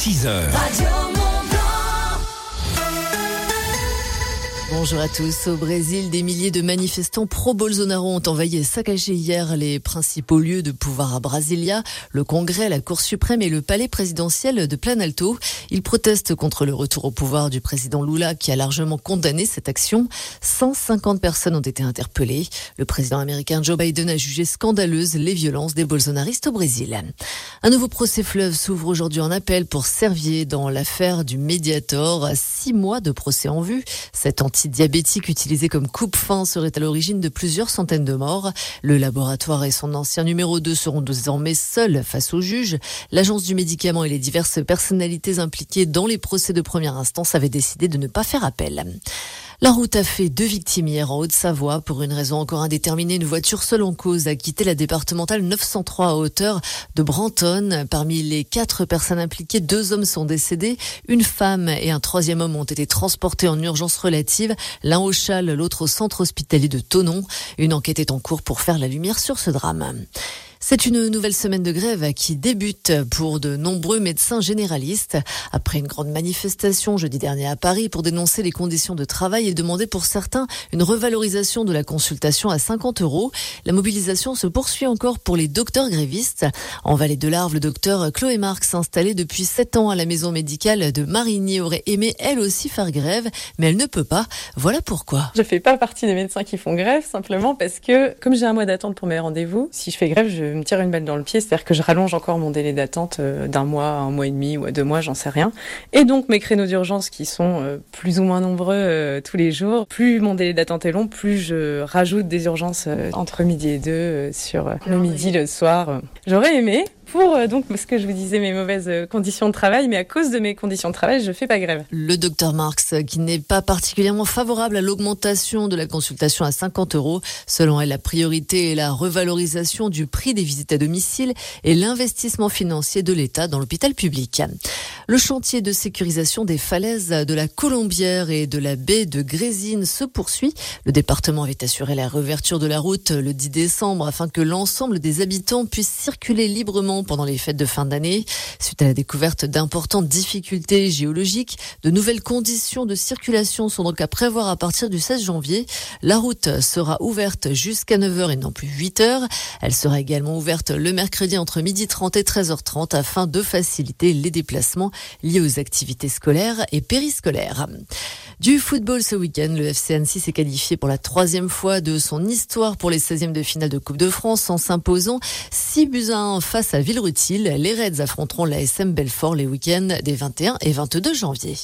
6h. Bonjour à tous. Au Brésil, des milliers de manifestants pro-Bolsonaro ont envahi et saccagé hier les principaux lieux de pouvoir à Brasilia, le Congrès, la Cour suprême et le palais présidentiel de Planalto. Ils protestent contre le retour au pouvoir du président Lula qui a largement condamné cette action. 150 personnes ont été interpellées. Le président américain Joe Biden a jugé scandaleuses les violences des bolsonaristes au Brésil. Un nouveau procès fleuve s'ouvre aujourd'hui en appel pour Servier dans l'affaire du Mediator. 6 mois de procès en vue. Cet antidiabétique utilisé comme coupe-faim serait à l'origine de plusieurs centaines de morts. Le laboratoire et son ancien numéro 2 seront désormais seuls face au juge. L'agence du médicament et les diverses personnalités impliquées dans les procès de première instance avaient décidé de ne pas faire appel. La route a fait 2 victimes hier en Haute-Savoie. Pour une raison encore indéterminée, une voiture seule en cause a quitté la départementale 903 à hauteur de Brantône. Parmi les 4 personnes impliquées, 2 hommes sont décédés. Une femme et un 3e homme ont été transportés en urgence relative. L'un au Châle, l'autre au centre hospitalier de Thonon. Une enquête est en cours pour faire la lumière sur ce drame. C'est une nouvelle semaine de grève qui débute pour de nombreux médecins généralistes. Après une grande manifestation jeudi dernier à Paris pour dénoncer les conditions de travail et demander pour certains une revalorisation de la consultation à 50 €, la mobilisation se poursuit encore pour les docteurs grévistes. En Vallée de l'Arve, le docteur Chloé Marx, installée depuis 7 ans à la maison médicale de Marigny, aurait aimé elle aussi faire grève, mais elle ne peut pas. Voilà pourquoi. Je fais pas partie des médecins qui font grève, simplement parce que, comme j'ai un mois d'attente pour mes rendez-vous, si je fais grève, je me tire une balle dans le pied, c'est-à-dire que je rallonge encore mon délai d'attente d'un mois à 1 mois et demi ou à 2 mois, j'en sais rien. Et donc mes créneaux d'urgence qui sont plus ou moins nombreux tous les jours, plus mon délai d'attente est long, plus je rajoute des urgences entre midi et 2 sur le midi, le soir. J'aurais aimé pour donc ce que je vous disais, mes mauvaises conditions de travail, mais à cause de mes conditions de travail, je fais pas grève. Le docteur Marx, qui n'est pas particulièrement favorable à l'augmentation de la consultation à 50 €. Selon elle, la priorité est la revalorisation du prix des visites à domicile et l'investissement financier de l'État dans l'hôpital public. Le chantier de sécurisation des falaises de la Colombière et de la baie de Grésines se poursuit. Le département avait assuré la réouverture de la route le 10 décembre afin que l'ensemble des habitants puissent circuler librement pendant les fêtes de fin d'année. Suite à la découverte d'importantes difficultés géologiques, de nouvelles conditions de circulation sont donc à prévoir à partir du 16 janvier. La route sera ouverte jusqu'à 9h et non plus 8h. Elle sera également ouverte le mercredi entre 12h30 et 13h30 afin de faciliter les déplacements liés aux activités scolaires et périscolaires. Du football ce week-end, le FC Annecy s'est qualifié pour la 3e fois de son histoire pour les 16e de finale de Coupe de France en s'imposant 6-1 face à Villerutil. Les Reds affronteront l'ASM Belfort les week-ends des 21 et 22 janvier.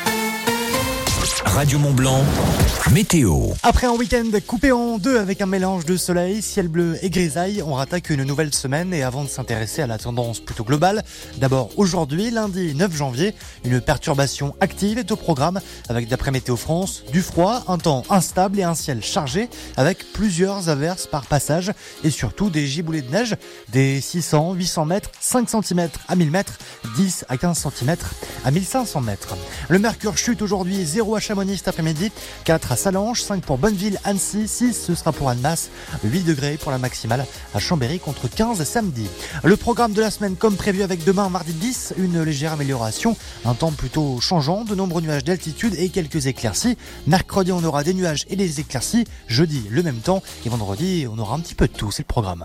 Radio Mont-Blanc, météo. Après un week-end coupé en 2 avec un mélange de soleil, ciel bleu et grisaille, on rattaque une nouvelle semaine. Et avant de s'intéresser à la tendance plutôt globale, d'abord aujourd'hui, lundi 9 janvier, une perturbation active est au programme avec, d'après Météo France, du froid, un temps instable et un ciel chargé avec plusieurs averses par passage et surtout des giboulées de neige, des 600, 800 mètres, 5 cm à 1000 mètres, 10 à 15 cm à 1500 mètres. Le mercure chute aujourd'hui, 0 à Chamonix cet après-midi, 4 à Salange, 5 pour Bonneville, Annecy, 6 ce sera pour Annemasse, 8 degrés pour la maximale à Chambéry contre 15 samedi. Le programme de la semaine comme prévu avec demain mardi 10, une légère amélioration, un temps plutôt changeant, de nombreux nuages d'altitude et quelques éclaircies. Mercredi on aura des nuages et des éclaircies, jeudi le même temps et vendredi on aura un petit peu de tout, c'est le programme.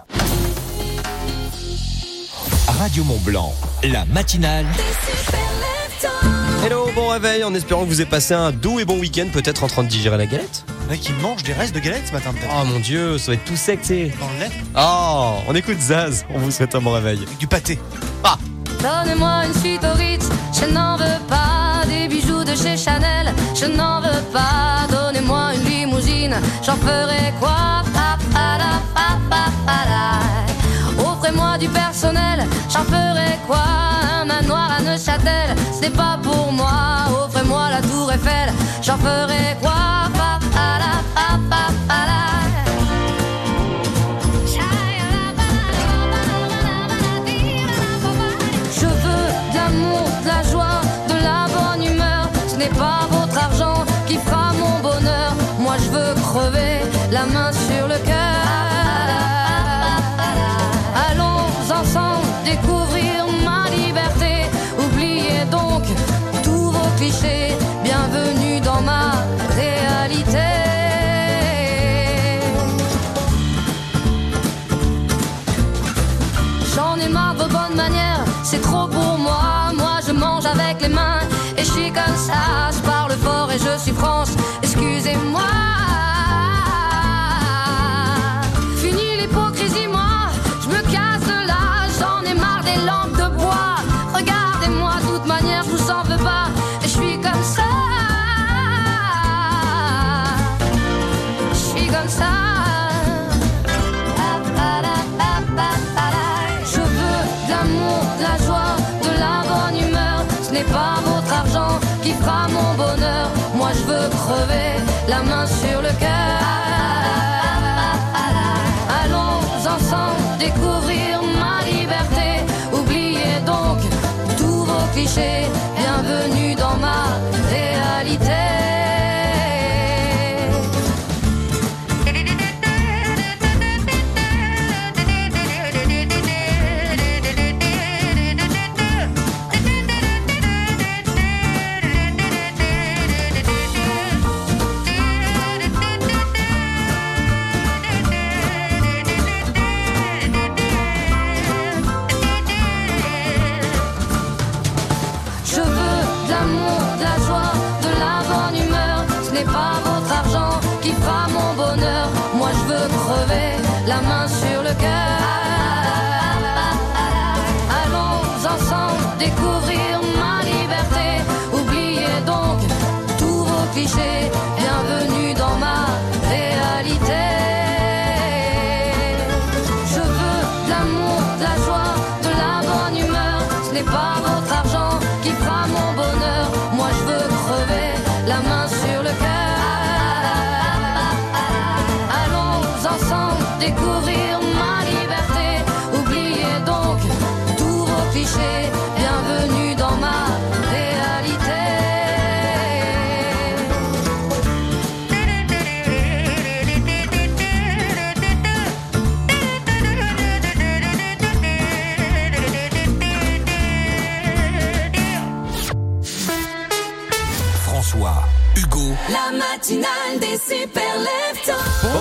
Radio Mont-Blanc, la matinale. Hello, bon réveil, en espérant que vous ayez passé un doux et bon week-end, peut-être en train de digérer la galette. Il y en a qui mangent des restes de galettes ce matin peut-être. Oh mon Dieu, ça va être tout sec, tu sais. Dans le lait. Oh, on écoute Zaz, on vous souhaite un bon réveil. Avec du pâté. Ah. Donnez-moi une suite au Ritz, je n'en veux pas. Des bijoux de chez Chanel, je n'en veux pas. Donnez-moi une limousine, j'en ferai quoi? Offrez-moi du personnel, j'en ferai quoi? Un manoir à Neuchâtel, c'est pas pour moi. Offrez-moi la tour Eiffel, j'en ferai quoi? Je veux de l'amour, de la joie, de la bonne humeur. Ce n'est pas votre argent qui fera mon bonheur. Moi je veux crever la main sur le cœur. Allons ensemble découvrir ma liberté. Oubliez clichés, bienvenue dans ma réalité. J'en ai marre de vos bonnes manières, c'est trop pour moi. Moi je mange avec les mains et je suis comme ça. Je parle fort et je suis franche, excusez-moi. Fini l'hypocrisie, moi, je me casse de là. J'en ai marre des lampes de bois. Regardez-moi, de toute manière, je vous en veux pas. Et je suis comme ça. Je suis comme ça. Je veux de l'amour, de la joie, de la bonne humeur. Ce n'est pas votre argent qui fera mon bonheur. Moi je veux crever, la main sur le cœur. Allons ensemble découvrir ma liberté. Oubliez donc tous vos clichés. Bienvenue dans ma réalité. Pas votre argent qui fera mon bonheur. Moi je veux crever, la main sur le cœur. Allons ensemble découvrir ma liberté. Oubliez donc tous vos clichés. Bienvenue dans ma réalité. Je veux de l'amour, de la joie, de la bonne humeur. Ce n'est pas votre argent qui fera mon bonheur. Moi je veux crever, la main sur le cœur. Découvrir ma liberté. Oubliez donc tous vos clichés. Bienvenue dans ma réalité. François, Hugo, la matinale des super leftos.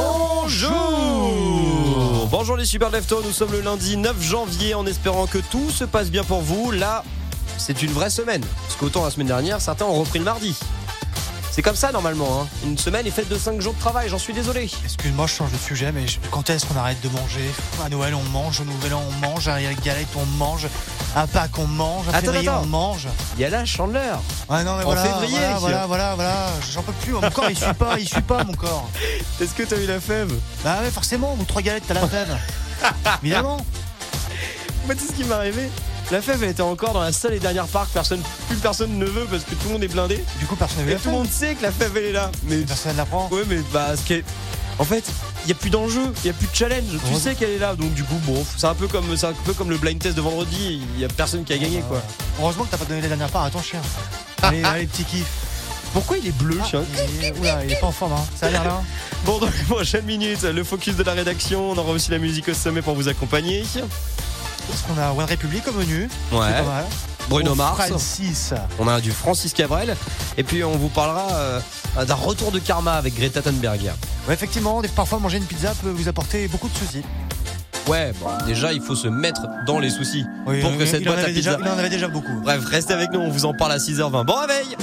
Bonjour les super leftos, nous sommes le lundi 9 janvier en espérant que tout se passe bien pour vous. Là, c'est une vraie semaine. Parce qu'autant la semaine dernière, certains ont repris le mardi. C'est comme ça normalement, hein. Une semaine est faite de 5 jours de travail, j'en suis désolé. Excuse-moi, je change de sujet, mais quand est-ce qu'on arrête de manger ? À Noël on mange, au Nouvel An on mange, à la galette on mange, à Pâques on mange, à février on mange. Il y a là Chandler. Ouais non mais en février. Voilà, j'en peux plus, mon corps il suit pas mon corps. Est-ce que t'as eu la fève ? Bah ouais forcément, au bout de 3 galettes t'as la fève. Évidemment. Moi tu sais ce qui m'est arrivé ? La fève elle était encore dans la salle et dernière parc, plus personne ne veut parce que tout le monde est blindé. Du coup personne ne veut et la tout le monde sait que la fève elle est là. Mais personne ne la prend. Ouais mais en fait, il n'y a plus d'enjeu, il n'y a plus de challenge. Tu sais qu'elle est là, donc du coup, bon, c'est un peu comme le blind test de vendredi. Il n'y a personne qui a gagné, quoi. Heureusement que t'as pas donné la dernière part à ton chien. Allez, petit kiff. Pourquoi il est bleu, chien ? Il est pas en forme, hein. Ça a l'air là. Bon, dans les prochaines minutes, le focus de la rédaction. On aura aussi la musique au sommet pour vous accompagner. Parce qu'on a One Republic au menu. Ouais. C'est pas mal. Bruno Mars. Francis. On a du Francis Cabrel. Et puis on vous parlera d'un retour de karma avec Greta Thunberg. Ouais, effectivement, parfois manger une pizza peut vous apporter beaucoup de soucis. Ouais, bon, déjà il faut se mettre dans les soucis pour que cette boîte à pizza. Il en avait déjà beaucoup. Bref, restez avec nous, on vous en parle à 6h20. Bon réveil.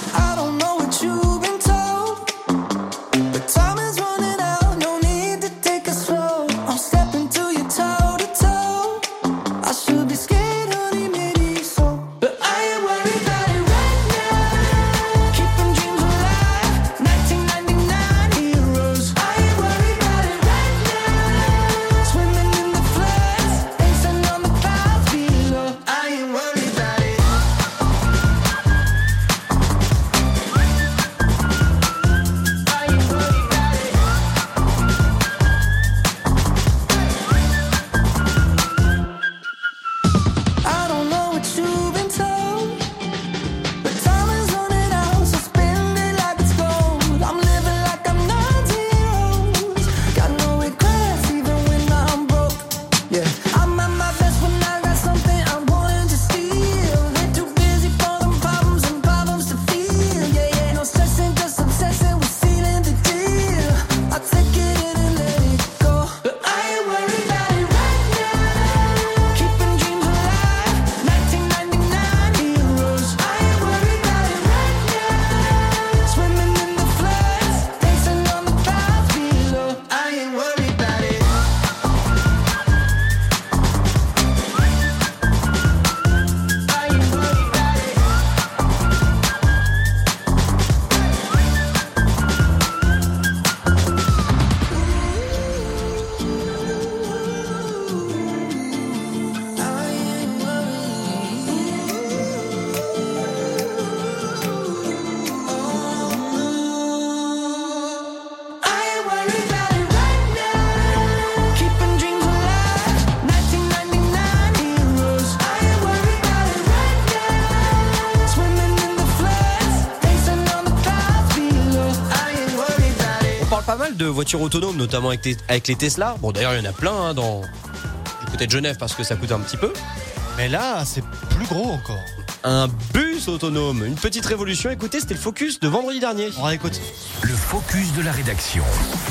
de voitures autonomes, notamment avec les Tesla. Bon, d'ailleurs, il y en a plein dans du côté de Genève parce que ça coûte un petit peu. Mais là, c'est plus gros encore. Un bus autonome, une petite révolution. Écoutez, c'était le focus de vendredi dernier. On réécoute. Le focus de la rédaction.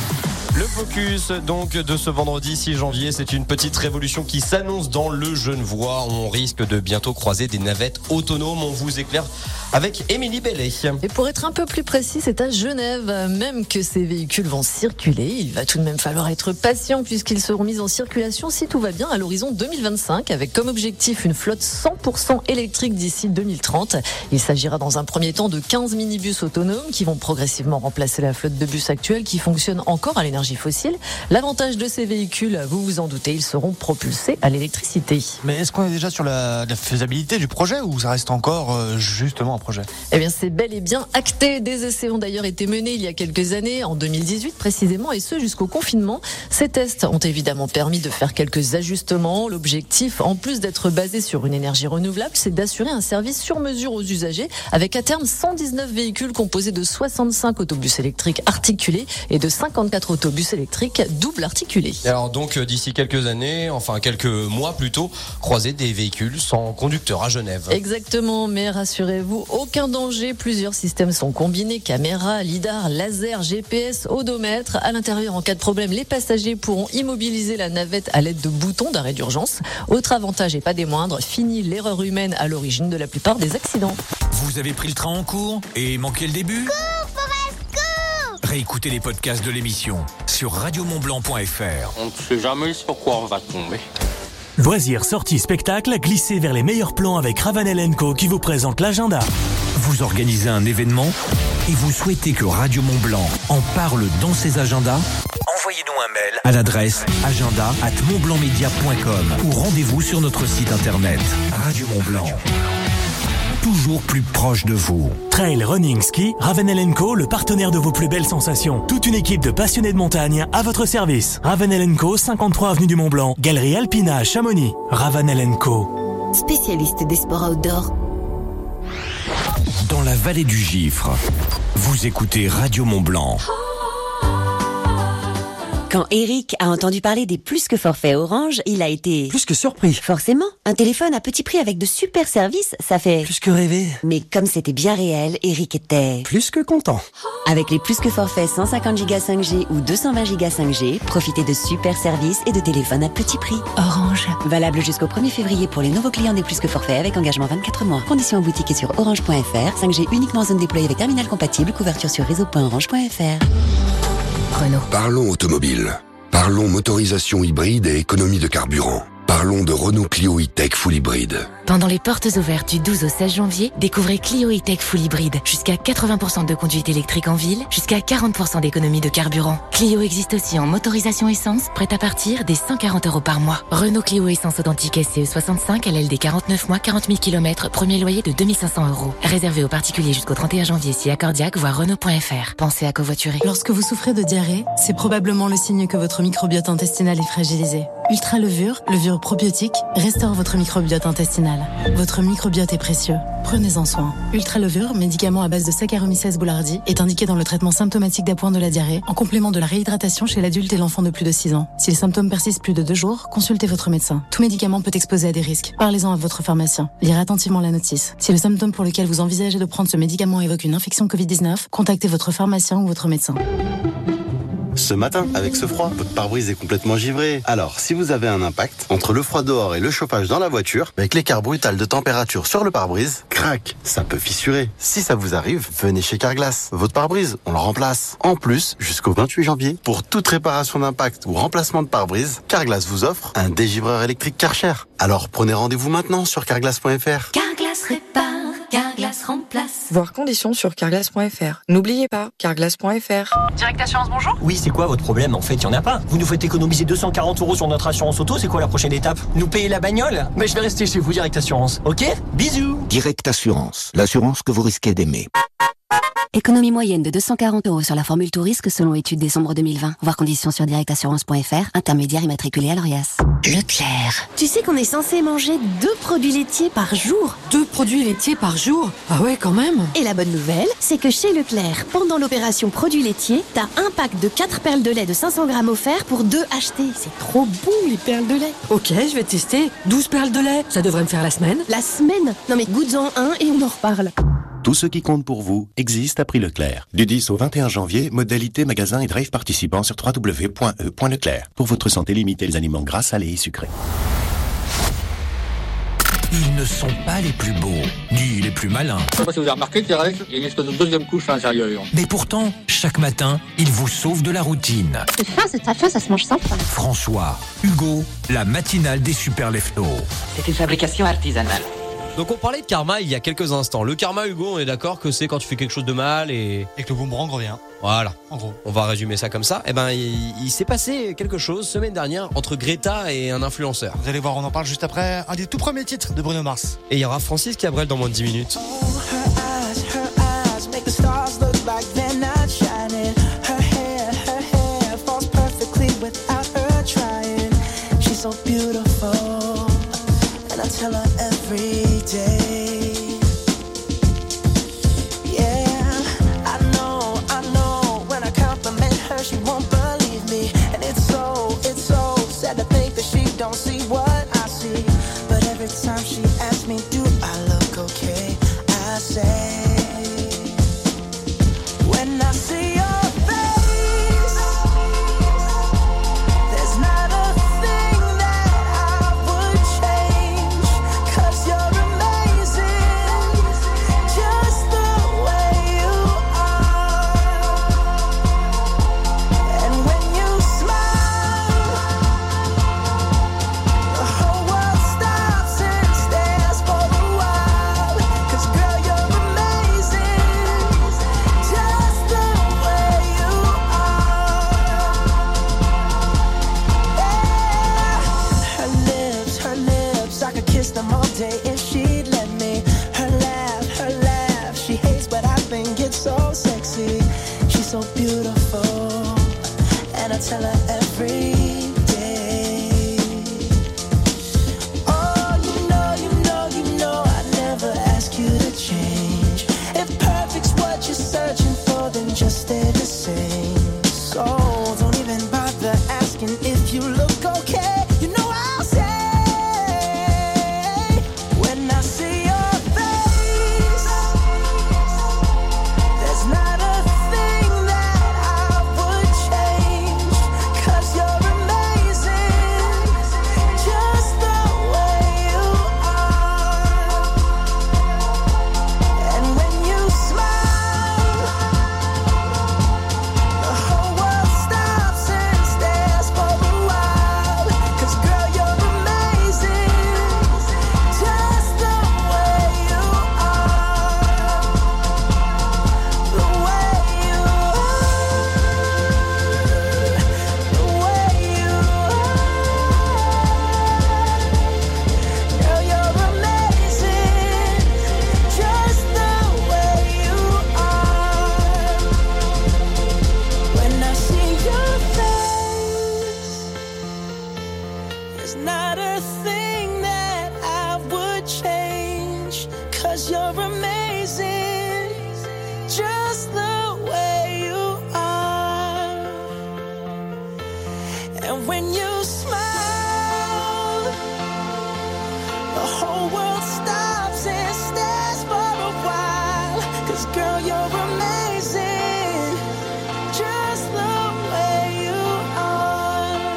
Le focus donc de ce vendredi 6 janvier, c'est une petite révolution qui s'annonce dans le Genevois. On risque de bientôt croiser des navettes autonomes. On vous éclaire avec Émilie Bellet. Et pour être un peu plus précis, c'est à Genève. Même que ces véhicules vont circuler, il va tout de même falloir être patient puisqu'ils seront mis en circulation si tout va bien à l'horizon 2025 avec comme objectif une flotte 100% électrique d'ici 2030. Il s'agira dans un premier temps de 15 minibus autonomes qui vont progressivement remplacer la flotte de bus actuelle qui fonctionne encore à l'énergie fossile. L'avantage de ces véhicules, vous vous en doutez, ils seront propulsés à l'électricité. Mais est-ce qu'on est déjà sur la faisabilité du projet ou ça reste encore justement un projet ? Eh bien, c'est bel et bien acté. Des essais ont d'ailleurs été menés il y a quelques années, en 2018 précisément, et ce jusqu'au confinement. Ces tests ont évidemment permis de faire quelques ajustements. L'objectif, en plus d'être basé sur une énergie renouvelable, c'est d'assurer un service sur mesure aux usagers, avec à terme 119 véhicules composés de 65 autobus électriques articulés et de 54 autobus électriques double articulés. Alors donc d'ici quelques années, enfin quelques mois plutôt, croiser des véhicules sans conducteur à Genève. Exactement, mais rassurez-vous, aucun danger. Plusieurs systèmes sont combinés, caméras, lidar, laser, GPS, odomètre. À l'intérieur, en cas de problème, les passagers pourront immobiliser la navette à l'aide de boutons d'arrêt d'urgence. Autre avantage et pas des moindres, fini l'erreur humaine à l'origine de la plupart des accidents. Vous avez pris le train en cours et manqué le début ? Cours, Forest, cours ! Réécoutez les podcasts de l'émission sur radiomontblanc.fr. On ne sait jamais sur quoi on va tomber. Loisirs, sorties, spectacles, glissez vers les meilleurs plans avec Ravanel & Co qui vous présente l'agenda. Vous organisez un événement et vous souhaitez que Radio Mont-Blanc en parle dans ses agendas ? Envoyez-nous un mail à l'adresse agenda@montblancmedia.com ou rendez-vous sur notre site internet Radio Mont-Blanc. Toujours plus proche de vous. Trail, running, ski, Ravanel & Co, le partenaire de vos plus belles sensations. Toute une équipe de passionnés de montagne à votre service. Ravanel & Co, 53 avenue du Mont-Blanc, Galerie Alpina à Chamonix. Ravanel & Co. Spécialiste des sports outdoor. Dans la vallée du Gifre, vous écoutez Radio Mont-Blanc. Quand Eric a entendu parler des plus que forfaits Orange, il a été... Plus que surpris. Forcément, un téléphone à petit prix avec de super services, ça fait... Plus que rêvé. Mais comme c'était bien réel, Eric était... Plus que content. Avec les plus que forfaits 150 Go 5G ou 220 Go 5G, profitez de super services et de téléphones à petit prix. Orange. Valable jusqu'au 1er février pour les nouveaux clients des plus que forfaits avec engagement 24 mois. Conditions en boutique et sur orange.fr. 5G uniquement en zone déployée avec terminal compatible. Couverture sur réseau.orange.fr. Renault. Parlons automobile. Parlons motorisation hybride et économie de carburant. Parlons de Renault Clio E-Tech Full Hybride. Pendant les portes ouvertes du 12 au 16 janvier, découvrez Clio E-Tech Full Hybride. Jusqu'à 80% de conduite électrique en ville, jusqu'à 40% d'économie de carburant. Clio existe aussi en motorisation essence, prête à partir des 140 € par mois. Renault Clio essence authentique SCE 65, LLD 49 mois, 40 000 km, premier loyer de 2 500 €. Réservé aux particuliers jusqu'au 31 janvier si accordiaque, voire Renault.fr. Pensez à covoiturer. Lorsque vous souffrez de diarrhée, c'est probablement le signe que votre microbiote intestinal est fragilisé. Ultra levure probiotique, restaure votre microbiote intestinal. Votre microbiote est précieux. Prenez-en soin. Ultra levure, médicament à base de Saccharomyces boulardii, est indiqué dans le traitement symptomatique d'appoint de la diarrhée, en complément de la réhydratation chez l'adulte et l'enfant de plus de 6 ans. Si les symptômes persistent plus de 2 jours, consultez votre médecin. Tout médicament peut exposer à des risques. Parlez-en à votre pharmacien. Lirez attentivement la notice. Si le symptôme pour lequel vous envisagez de prendre ce médicament évoque une infection Covid-19, contactez votre pharmacien ou votre médecin. Ce matin, avec ce froid, votre pare-brise est complètement givré. Alors, si vous avez un impact entre le froid dehors et le chauffage dans la voiture, avec l'écart brutal de température sur le pare-brise, crac, ça peut fissurer. Si ça vous arrive, venez chez Carglass. Votre pare-brise, on le remplace. En plus, jusqu'au 28 janvier, pour toute réparation d'impact ou remplacement de pare-brise, Carglass vous offre un dégivreur électrique Karcher. Alors, prenez rendez-vous maintenant sur carglass.fr. Carglass répare, Carglass remplace. Voir conditions sur carglass.fr. N'oubliez pas, carglass.fr. Direct Assurance, bonjour. Oui, c'est quoi votre problème? En fait, il n'y en a pas. Vous nous faites économiser 240 € sur notre assurance auto, c'est quoi la prochaine étape? Nous payer la bagnole? Mais je vais rester chez vous, Direct Assurance. Ok? Bisous. Direct Assurance, l'assurance que vous risquez d'aimer. Économie moyenne de 240 € sur la formule tout risque selon étude décembre 2020. Voir conditions sur directassurance.fr, intermédiaire immatriculé à l'ORIAS. Leclerc. Tu sais qu'on est censé manger 2 produits laitiers par jour? 2 produits laitiers par jour? Ah ouais, quand même. Et la bonne nouvelle, c'est que chez Leclerc, pendant l'opération produits laitiers, t'as un pack de 4 perles de lait de 500 grammes offert pour 2 achetés. C'est trop bon, les perles de lait. Ok, je vais tester. 12 perles de lait, ça devrait me faire la semaine. La semaine? Non mais goûte-en un et on en reparle. Tout ce qui compte pour vous existe à prix Leclerc. Du 10 au 21 janvier, modalité magasin et drive participants sur www.e.leclerc. Pour votre santé, limitez les aliments gras, salés et sucrés. Ils ne sont pas les plus beaux, ni les plus malins. Je sais pas si vous avez remarqué, Thérèse, il y a une espèce de deuxième couche à l'intérieur. Mais pourtant, chaque matin, ils vous sauvent de la routine. C'est très fin, ça se mange sans pain. François, Hugo, la matinale des super leftos. C'est une fabrication artisanale. Donc on parlait de karma il y a quelques instants. Le karma, Hugo, on est d'accord que c'est quand tu fais quelque chose de mal et que le boomerang revient. Voilà. En gros. On va résumer ça comme ça. Eh ben, il s'est passé quelque chose semaine dernière entre Greta et un influenceur. Vous allez voir, on en parle juste après un des tout premiers titres de Bruno Mars. Et il y aura Francis Cabrel dans moins de 10 minutes. Tell her every day. Yeah, I know. When I compliment her, she won't believe me, and it's so sad to think that she don't see what I see. But every time she asks me, do I look okay? I say, when I see your face, there's not a thing that I would change. 'Cause you're amazing, just the way you are. And when you smile, the whole world stops and stares for a while. 'Cause girl, you're amazing, just the way you are. Yeah. Her lips, I could kiss them all day if she'd let me. Her laugh, she hates but I think it's so sexy. She's so beautiful, and I tell her every day. Oh, you know I'd never ask you to change. If perfect's what you're searching for, then just stay the same. So don't even bother asking if you look okay. You know I'll say, when I see your face, there's not a thing that I would change. 'Cause you're amazing, just the way you are. And when you smile, the whole world stops and stares for a while. 'Cause girl, you're amazing, just the way you are. The way you are. Girl, you're amazing, just the way you are. When I see your face, there's not a thing that I would change. 'Cause you're amazing, just the way you are. And when you smile, the whole world stops and stares for a while. 'Cause girl, you're amazing, just the way you are.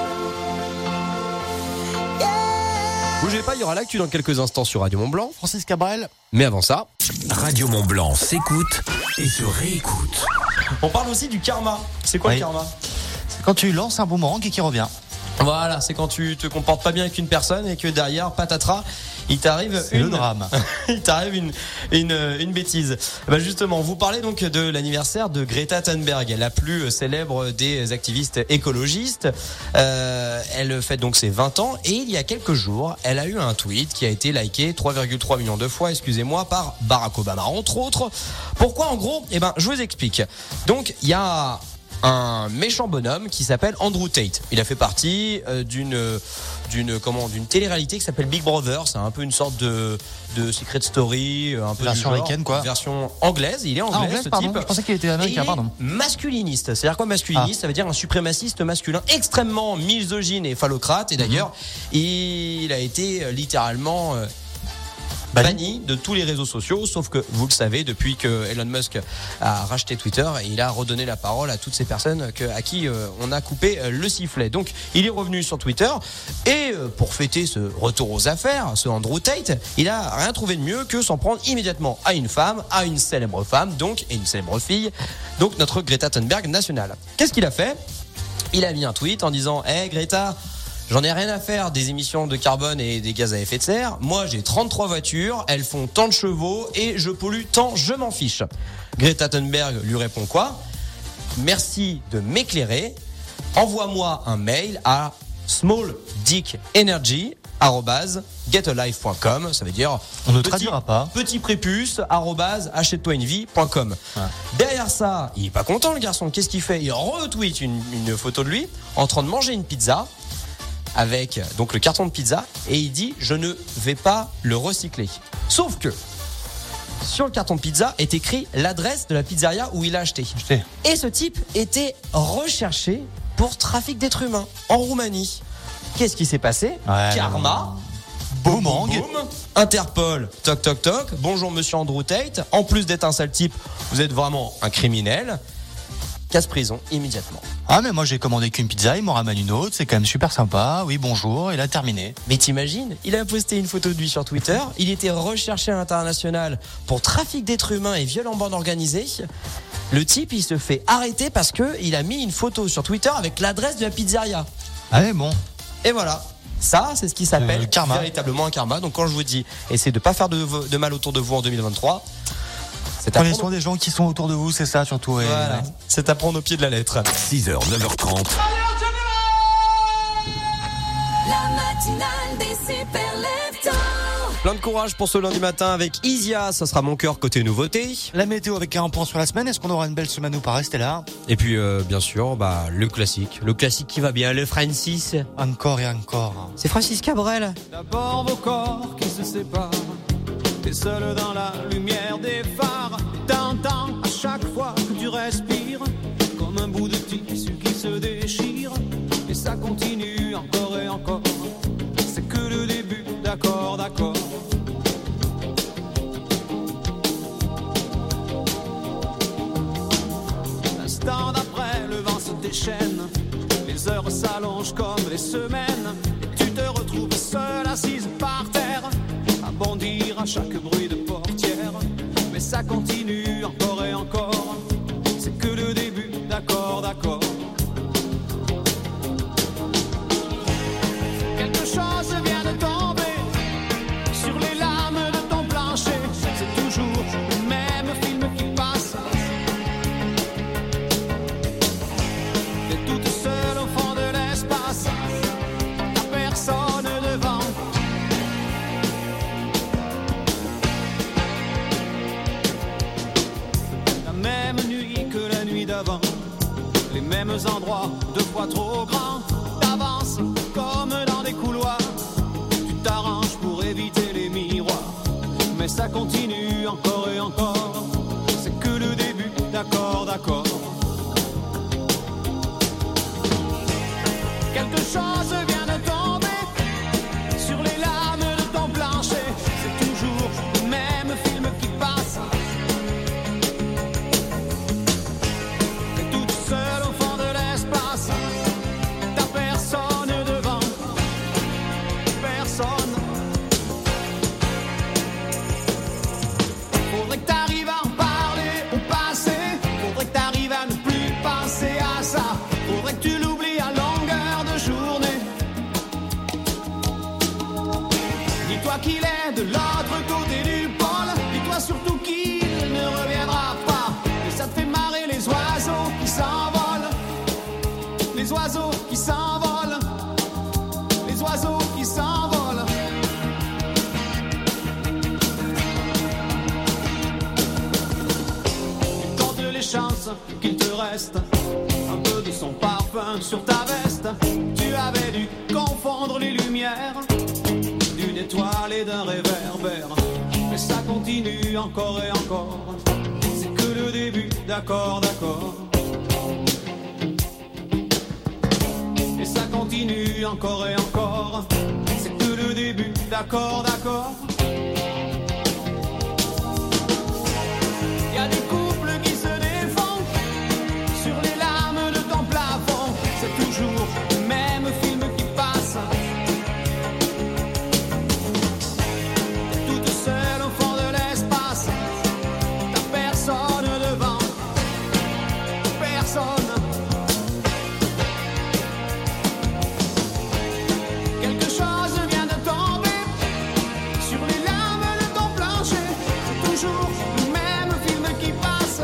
Bougez pas, il y aura l'actu dans quelques instants sur Radio Mont-Blanc. Francis Cabrel. Mais avant ça, Radio Mont-Blanc s'écoute et se réécoute. on parle aussi du karma. C'est quoi Oui. le karma? C'est quand tu lances un boomerang et qu'il revient. Voilà, c'est quand tu te comportes pas bien avec une personne et que derrière, patatras, il t'arrive le drame. Il t'arrive une bêtise. Bah justement, vous parlez donc de l'anniversaire de Greta Thunberg, la plus célèbre des activistes écologistes. Elle fête donc ses 20 ans et il y a quelques jours, elle a eu un tweet qui a été liké 3,3 millions de fois, par Barack Obama, entre autres. Pourquoi en gros ? Je vous explique. Donc, il y a un méchant bonhomme qui s'appelle Andrew Tate. Il a fait partie d'une télé-réalité qui s'appelle Big Brother. C'est un peu une sorte de Secret Story, un peu version américaine, quoi. Version anglaise. Il est anglais, ce pardon. type. Je pensais qu'il était américain, pardon. Masculiniste. C'est-à-dire quoi, masculiniste? Ça veut dire un suprémaciste masculin extrêmement misogyne et phallocrate. Et d'ailleurs, il a été littéralement banni de tous les réseaux sociaux, sauf que vous le savez, depuis que Elon Musk a racheté Twitter, il a redonné la parole à toutes ces personnes à qui on a coupé le sifflet. Donc il est revenu sur Twitter et pour fêter ce retour aux affaires, ce Andrew Tate, il a rien trouvé de mieux que s'en prendre immédiatement à une célèbre femme, donc, et une célèbre fille, donc notre Greta Thunberg nationale. Qu'est-ce qu'il a fait ? Il a mis un tweet en disant « Hey Greta, j'en ai rien à faire des émissions de carbone et des gaz à effet de serre. Moi, j'ai 33 voitures, elles font tant de chevaux et je pollue tant, je m'en fiche. » Greta Thunberg lui répond quoi ? « Merci de m'éclairer. Envoie-moi un mail à smalldickenergy@getalife.com. » Ça veut dire on ne traduira pas. Petit prépuce @achète-toi-une-vie.com. Ouais. Derrière ça, il est pas content le garçon. Qu'est-ce qu'il fait ? Il retweet une photo de lui en train de manger une pizza avec donc le carton de pizza et il dit je ne vais pas le recycler. Sauf que sur le carton de pizza est écrit l'adresse de la pizzeria où il a acheté. Et ce type était recherché pour trafic d'êtres humains en Roumanie. Qu'est-ce qui s'est passé ? Karma. Boum, boum, boum. Interpol. Toc, toc, toc. Bonjour monsieur Andrew Tate. En plus d'être un sale type, vous êtes vraiment un criminel. Casse prison immédiatement. Ah mais moi j'ai commandé qu'une pizza, il m'en ramène une autre, c'est quand même super sympa, oui bonjour, il a terminé. Mais t'imagines, il a posté une photo de lui sur Twitter, il était recherché à l'international pour trafic d'êtres humains et viol en bande organisée. Le type il se fait arrêter parce que il a mis une photo sur Twitter avec l'adresse de la pizzeria. Ah ouais bon. Et voilà. Ça, c'est ce qui s'appelle véritablement un karma. Donc quand je vous dis, essayez de pas faire de mal autour de vous en 2023. Prenez soin des gens qui sont autour de vous, c'est ça surtout. Voilà. C'est à prendre au pied de la lettre. 6h, 9h30. La matinale des super leftos. Plein de courage pour ce lundi matin avec Isia, ça sera mon cœur côté nouveauté. La météo avec un point sur la semaine, est-ce qu'on aura une belle semaine ou pas ? Restez là. Et puis bien sûr, le classique qui va bien, le Francis. Encore et encore. C'est Francis Cabrel. D'abord vos corps qui se séparent. T'es seul dans la lumière des phares. T'entends à chaque fois que tu respires comme un bout de tissu qui se déchire. Et ça continue encore et encore. C'est que le début, d'accord, d'accord. L'instant d'après, le vent se déchaîne. Les heures s'allongent comme les semaines. Et tu te retrouves seule assise par terre, à bondir à chaque bruit de portière. Mais ça continue encore et encore. C'est que le début, d'accord, d'accord. Quelque chose vient de tomber sur les lames de ton plancher. C'est toujours le même film qui passe. T'es toute seule au fond de l'espace. T'as personne devant. La même nuit que la nuit d'avant. Les mêmes endroits, 2 fois trop grands. T'avances comme dans des couloirs. Tu t'arranges pour éviter les miroirs. Mais ça continue encore et encore. C'est que le début, d'accord, d'accord. Quelque chose vient de tomber sur les lames de ton plancher. C'est toujours le même film qui passe. T'es toute seule au fond de l'espace. T'as personne devant. Personne. Faudrait que t'arrives Dis-toi qu'il est de l'autre côté du pôle. Dis-toi surtout qu'il ne reviendra pas. Et ça te fait marrer les oiseaux qui s'envolent. Les oiseaux qui s'envolent. Les oiseaux qui s'envolent. Il compte les chances qu'il te reste un peu de son parfum sur ta veste. Tu avais dû confondre les lumières d'une étoile et d'un réverbère. Mais ça continue encore et encore. C'est que le début, d'accord, d'accord. Et ça continue encore et encore. C'est que le début, d'accord, d'accord. Y a des couples qui se défendent sur les lames de ton plafond. C'est toujours le même film qui passe. Toute seule au fond de l'espace. T'as personne devant. Personne. Quelque chose vient de tomber sur les lames de ton plancher. C'est toujours le même film qui passe.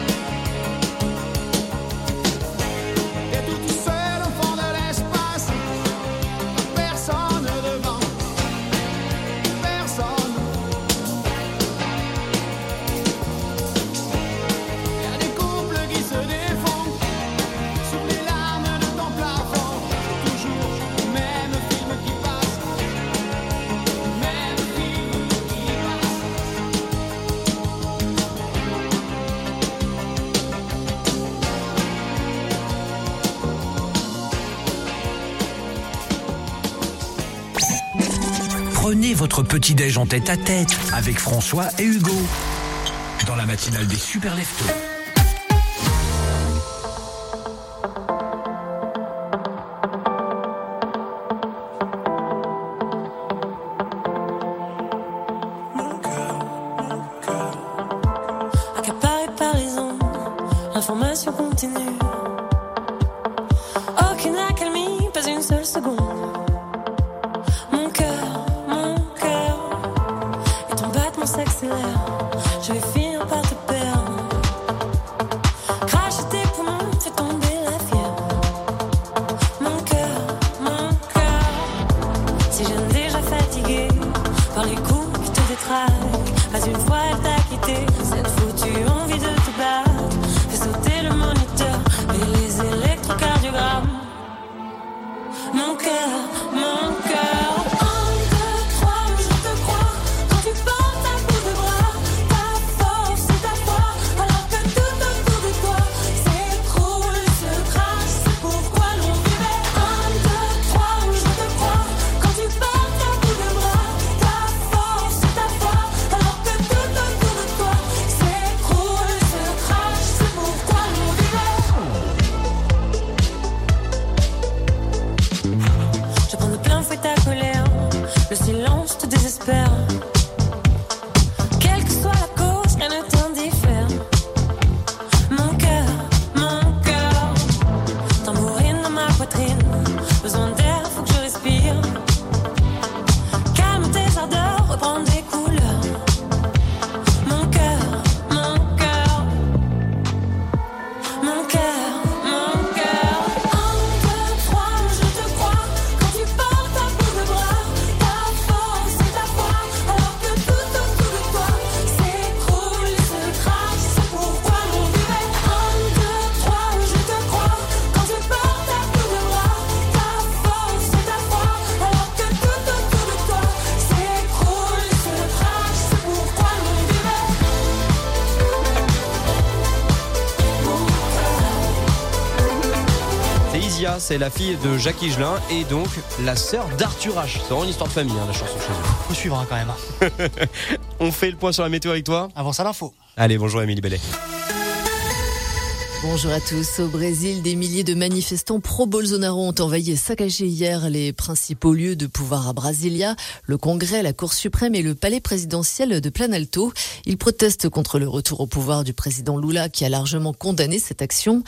Et tout seul au fond de l'espace. Personne devant. Personne. Y a des couples qui se défendent sur les lames de ton plafond. C'est toujours le même film qui passe. Le même film qui passe. Prenez votre petit-déj en tête-à-tête avec François et Hugo dans la matinale des Super Leftos. Accaparé par les ondes, l'information continue. Aucune accalmie, pas une seule seconde. Mon cœur, et ton battement s'accélère. Je vais finir par te perdre. Cracher tes poumons, fait tomber la fièvre. Mon cœur, si je ne déjà fatigué par les coups qui te détraquent. Pas une fois elle t'a quitté, cette foutue envie de te battre. Fais sauter le moniteur et les électrocardiogrammes. Mon cœur. 1, 2, 3, je te crois. Quand tu portes un bout de bras, ta force et ta foi. Alors que tout autour de toi s'écroule, se crache. C'est pourquoi l'on vivait. 1, 2, 3, je te crois. Quand tu portes un bout de bras, ta force et ta foi. Alors que tout autour de toi s'écroule, se crache. C'est pourquoi l'on vivait. Je prends de plein fouet ta colère, le silence te désespère. Quelle que soit la cause, rien ne t'indiffère. Mon cœur, tambourine dans ma poitrine. Besoin d'air, faut que je respire. Calme tes ardeurs, reprends des couleurs. Mon cœur, mon cœur. 1, 2, 3, je te crois. Quand tu portes un bout de bras, ta force et ta foi. Alors que tout autour de toi s'écroule et se crache. C'est pourquoi l'on vivait. 1, 2, 3, je te crois. Quand tu portes un bout de bras, ta force et ta foi. Alors que tout autour de toi s'écroule et se crache. C'est pourquoi l'on vivait. C'est Isia, c'est la fille de Jacques Higelin et donc la sœur d'Arthur H. C'est vraiment une histoire de famille, la chanson chez eux. Faut suivre quand même. On fait le point sur la météo avec toi. Avant ça, l'info. Allez, bonjour Émilie Bellet. Bonjour à tous. Au Brésil, des milliers de manifestants pro-Bolsonaro ont envahi et saccagé hier les principaux lieux de pouvoir à Brasilia, le Congrès, la Cour suprême et le palais présidentiel de Planalto. Ils protestent contre le retour au pouvoir du président Lula qui a largement condamné cette action.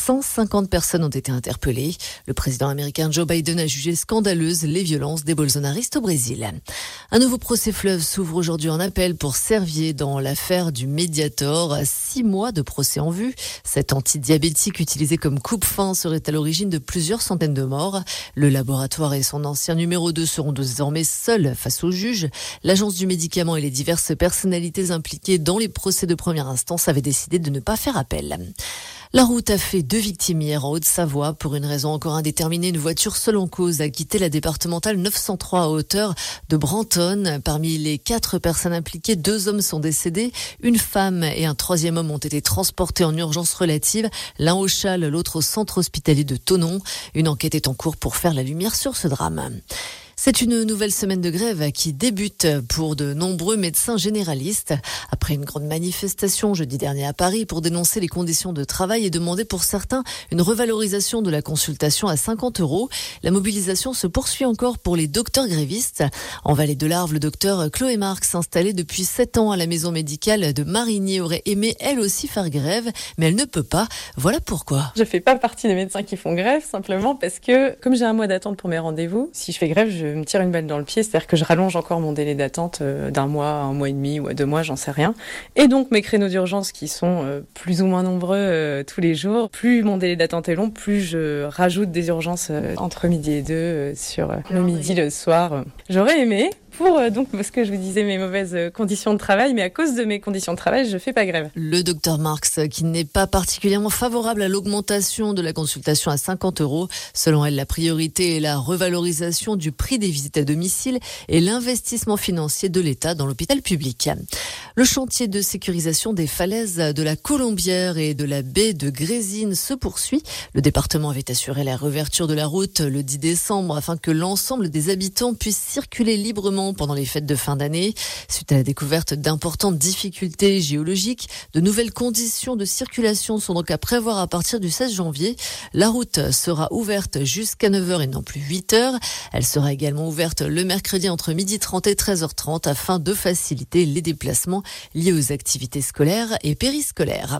150 personnes ont été interpellées. Le président américain Joe Biden a jugé scandaleuses les violences des bolsonaristes au Brésil. Un nouveau procès fleuve s'ouvre aujourd'hui en appel pour Servier dans l'affaire du Mediator. 6 mois de procès en vue. Cet antidiabétique utilisé comme coupe-faim serait à l'origine de plusieurs centaines de morts. Le laboratoire et son ancien numéro 2 seront désormais seuls face au juge. L'agence du médicament et les diverses personnalités impliquées dans les procès de première instance avaient décidé de ne pas faire appel. La route a fait 2 victimes hier en Haute-Savoie. Pour une raison encore indéterminée, une voiture seule en cause a quitté la départementale 903 à hauteur de Brantôme. Parmi les 4 personnes impliquées, 2 hommes sont décédés. Une femme et un 3e homme ont été transportés en urgence relative. L'un au Châle, l'autre au centre hospitalier de Thonon. Une enquête est en cours pour faire la lumière sur ce drame. C'est une nouvelle semaine de grève qui débute pour de nombreux médecins généralistes. Après une grande manifestation jeudi dernier à Paris pour dénoncer les conditions de travail et demander pour certains une revalorisation de la consultation à 50 €, la mobilisation se poursuit encore pour les docteurs grévistes. En Vallée de l'Arve, le docteur Chloé Marx, installée depuis 7 ans à la maison médicale de Marigny, aurait aimé elle aussi faire grève, mais elle ne peut pas. Voilà pourquoi. Je fais pas partie des médecins qui font grève, simplement parce que, comme j'ai un mois d'attente pour mes rendez-vous, si je fais grève, je me tire une balle dans le pied, c'est-à-dire que je rallonge encore mon délai d'attente d'un mois à 1 mois et demi ou à 2 mois, j'en sais rien. Et donc mes créneaux d'urgence qui sont plus ou moins nombreux tous les jours, plus mon délai d'attente est long, plus je rajoute des urgences entre midi et 2 sur le midi, le soir. J'aurais aimé pour donc ce que je vous disais, mes mauvaises conditions de travail, mais à cause de mes conditions de travail, je fais pas grève. Le docteur Marx, qui n'est pas particulièrement favorable à l'augmentation de la consultation à 50 €. Selon elle, la priorité est la revalorisation du prix des visites à domicile et l'investissement financier de l'État dans l'hôpital public. Le chantier de sécurisation des falaises de la Colombière et de la baie de Grésines se poursuit. Le département avait assuré la réouverture de la route le 10 décembre afin que l'ensemble des habitants puissent circuler librement pendant les fêtes de fin d'année. Suite à la découverte d'importantes difficultés géologiques, de nouvelles conditions de circulation sont donc à prévoir à partir du 16 janvier. La route sera ouverte jusqu'à 9h et non plus 8h. Elle sera également ouverte le mercredi entre 12h30 et 13h30 afin de faciliter les déplacements liés aux activités scolaires et périscolaires.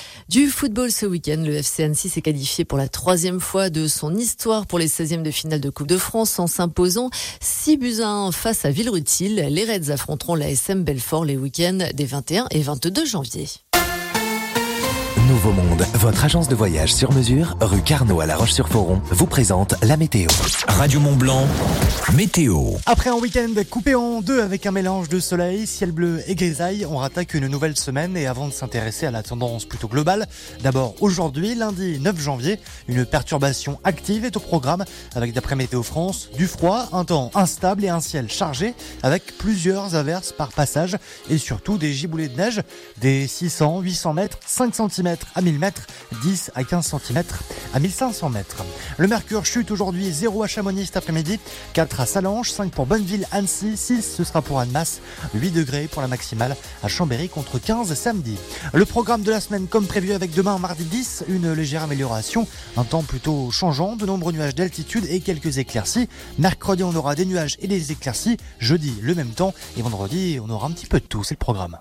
Du football ce week-end, le FC Annecy s'est qualifié pour la 3e fois de son histoire pour les 16e de finale de Coupe de France en s'imposant 6-1 face à Villerutil. Les Reds affronteront l'ASM Belfort les week-ends des 21 et 22 janvier. Nouveau Monde, votre agence de voyage sur mesure, rue Carnot à La Roche-sur-Foron, vous présente la météo. Radio Mont-Blanc, météo. Après un week-end coupé en 2 avec un mélange de soleil, ciel bleu et grisaille, on rattaque une nouvelle semaine. Et avant de s'intéresser à la tendance plutôt globale, d'abord aujourd'hui, lundi 9 janvier, une perturbation active est au programme avec, d'après Météo France, du froid, un temps instable et un ciel chargé avec plusieurs averses par passage et surtout des giboulées de neige, des 600, 800 mètres, 5 cm à 1000 mètres, 10 à 15 cm à 1500 mètres. Le mercure chute aujourd'hui, 0 à Chamonix cet après-midi, 4 à Salange, 5 pour Bonneville, Annecy, 6 ce sera pour Annemasse, 8 degrés pour la maximale à Chambéry contre 15 samedi. Le programme de la semaine comme prévu avec demain mardi 10, une légère amélioration, un temps plutôt changeant, de nombreux nuages d'altitude et quelques éclaircies. Mercredi on aura des nuages et des éclaircies, jeudi le même temps et vendredi on aura un petit peu de tout, c'est le programme.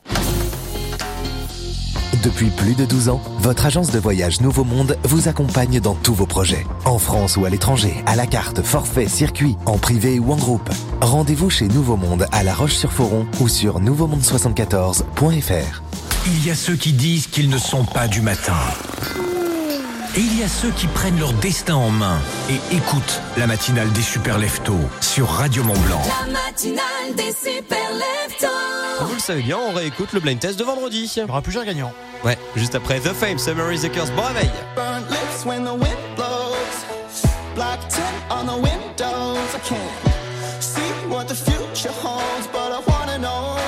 Depuis plus de 12 ans, votre agence de voyage Nouveau Monde vous accompagne dans tous vos projets. En France ou à l'étranger, à la carte, forfait, circuit, en privé ou en groupe. Rendez-vous chez Nouveau Monde à La Roche-sur-Foron ou sur nouveaumonde74.fr. Il y a ceux qui disent qu'ils ne sont pas du matin. Et il y a ceux qui prennent leur destin en main et écoutent la matinale des Super Leftos sur Radio Mont-Blanc. La matinale des Super Leftos. Vous le savez bien, on réécoute le blind test de vendredi. Il n'y aura plusieurs gagnants. Ouais, juste après The Fame, Summer is the Curse. Bon réveil. Burnt lips when the wind blows. Black tint on the windows. I can't see what the future holds, but I wanna know.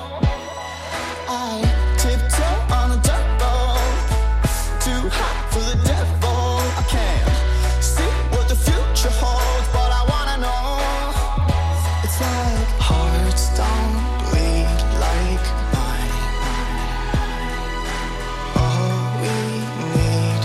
I tiptoe on a dirt road. Too hot for the devil. I can't see what the future holds, but I wanna know. It's like hearts don't bleed like mine. All we need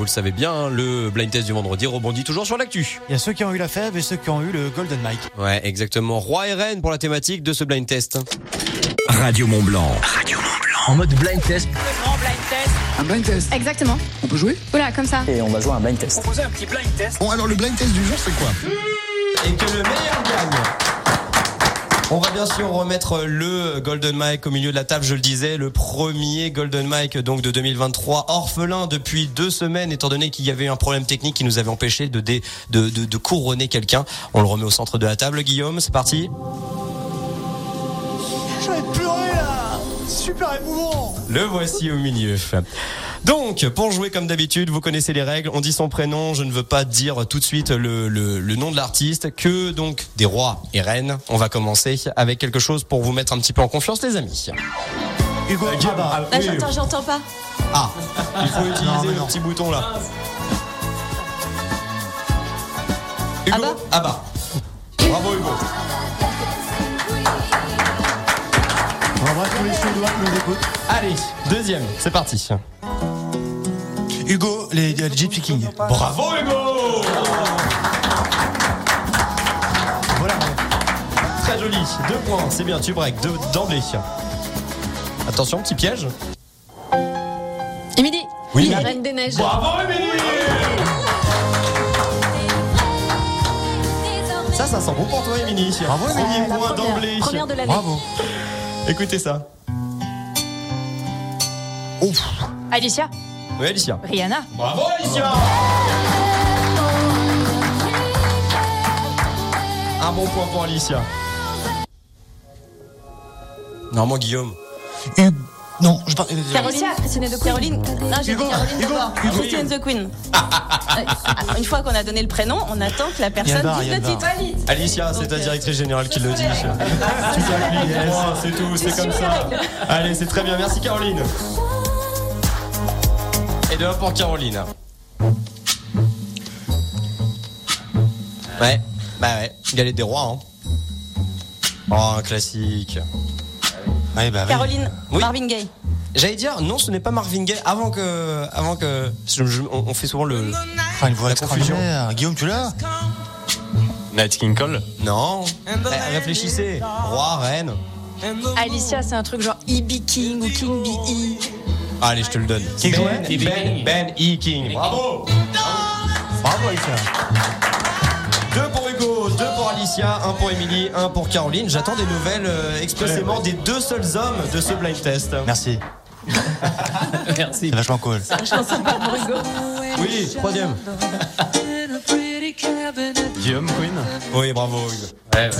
le savez bien, hein, le blind test du vendredi rebondit toujours sur l'actu. Il y a ceux qui ont eu la fève et ceux qui ont eu le Golden Mike. Ouais, exactement. Roi et reine pour la thématique de ce blind test. Radio Mont Blanc. En mode blind test. Un blind test. Exactement. On peut jouer? Voilà, comme ça. Et on va jouer à un blind test. Proposer un petit blind test. Bon, alors le blind test du jour, c'est quoi? Et que le meilleur gagne. On va bien sûr remettre le Golden Mike au milieu de la table, je le disais, le premier Golden Mike donc de 2023, orphelin depuis 2 semaines étant donné qu'il y avait eu un problème technique qui nous avait empêché de couronner quelqu'un. On le remet au centre de la table, Guillaume, c'est parti. J'avais pleuré là. Super émouvant. Le voici au milieu. Donc, pour jouer comme d'habitude, vous connaissez les règles. On dit son prénom. Je ne veux pas dire tout de suite le nom de l'artiste. Que donc des rois et reines. On va commencer avec quelque chose pour vous mettre un petit peu en confiance, les amis. Hugo, Là, j'entends pas. Ah, il faut utiliser le petit bouton là. Hugo, Abba. Bravo Hugo. On embrasse tous les Suédois qui nous écoutent. Allez, deuxième, c'est parti. Hugo, les Gypsy Kings. Bravo Hugo. Voilà. Très joli, 2 points, c'est bien, tu break d'emblée. Attention, petit piège. Émilie. Oui. La Reine des Neiges. Bravo Émilie. Ça sent bon pour toi Émilie. Bravo Premier la point d'emblée. première de l'année. Bravo. Écoutez ça. Ouf. Alicia. Oui Alicia. Rihanna. Bravo Alicia. Un bon point pour Alicia. Normalement Guillaume. Non, je parle. Caroline. Christine de Caroline. Non, j'ai dit Caroline d'abord. Christine the Queen. Une fois qu'on a donné le prénom, on attend que la personne dise le titre. Alicia, c'est ta directrice générale qui le dit. Tu t'appliques, c'est tout, c'est comme ça. Allez, c'est très bien, merci Caroline. Et de 1 pour Caroline. Ouais, bah ouais, galette des rois. Hein. Oh, un classique. Ouais, bah, Caroline, oui. Marvin Gaye. J'allais dire, non, ce n'est pas Marvin Gaye avant que on fait souvent Enfin, une voix extraordinaire. Guillaume, tu l'as? Nat King Cole. Non. Réfléchissez. Roi, reine. Alicia, c'est un truc genre E.B. King ou King B.E. Allez, je te le donne. Qui jouait? Ben E. King. Bravo. Bravo, Alicia. 2 pour Hugo, 2 pour Alicia, 1 pour Émilie, 1 pour Caroline. J'attends des nouvelles expressément des 2 seuls hommes de ce blind test. Merci. Merci. C'est vachement cool. C'est vachement sympa pour Hugo. Oui, 3e. Guillaume, Queen. Oui, bravo Hugo. Ouais.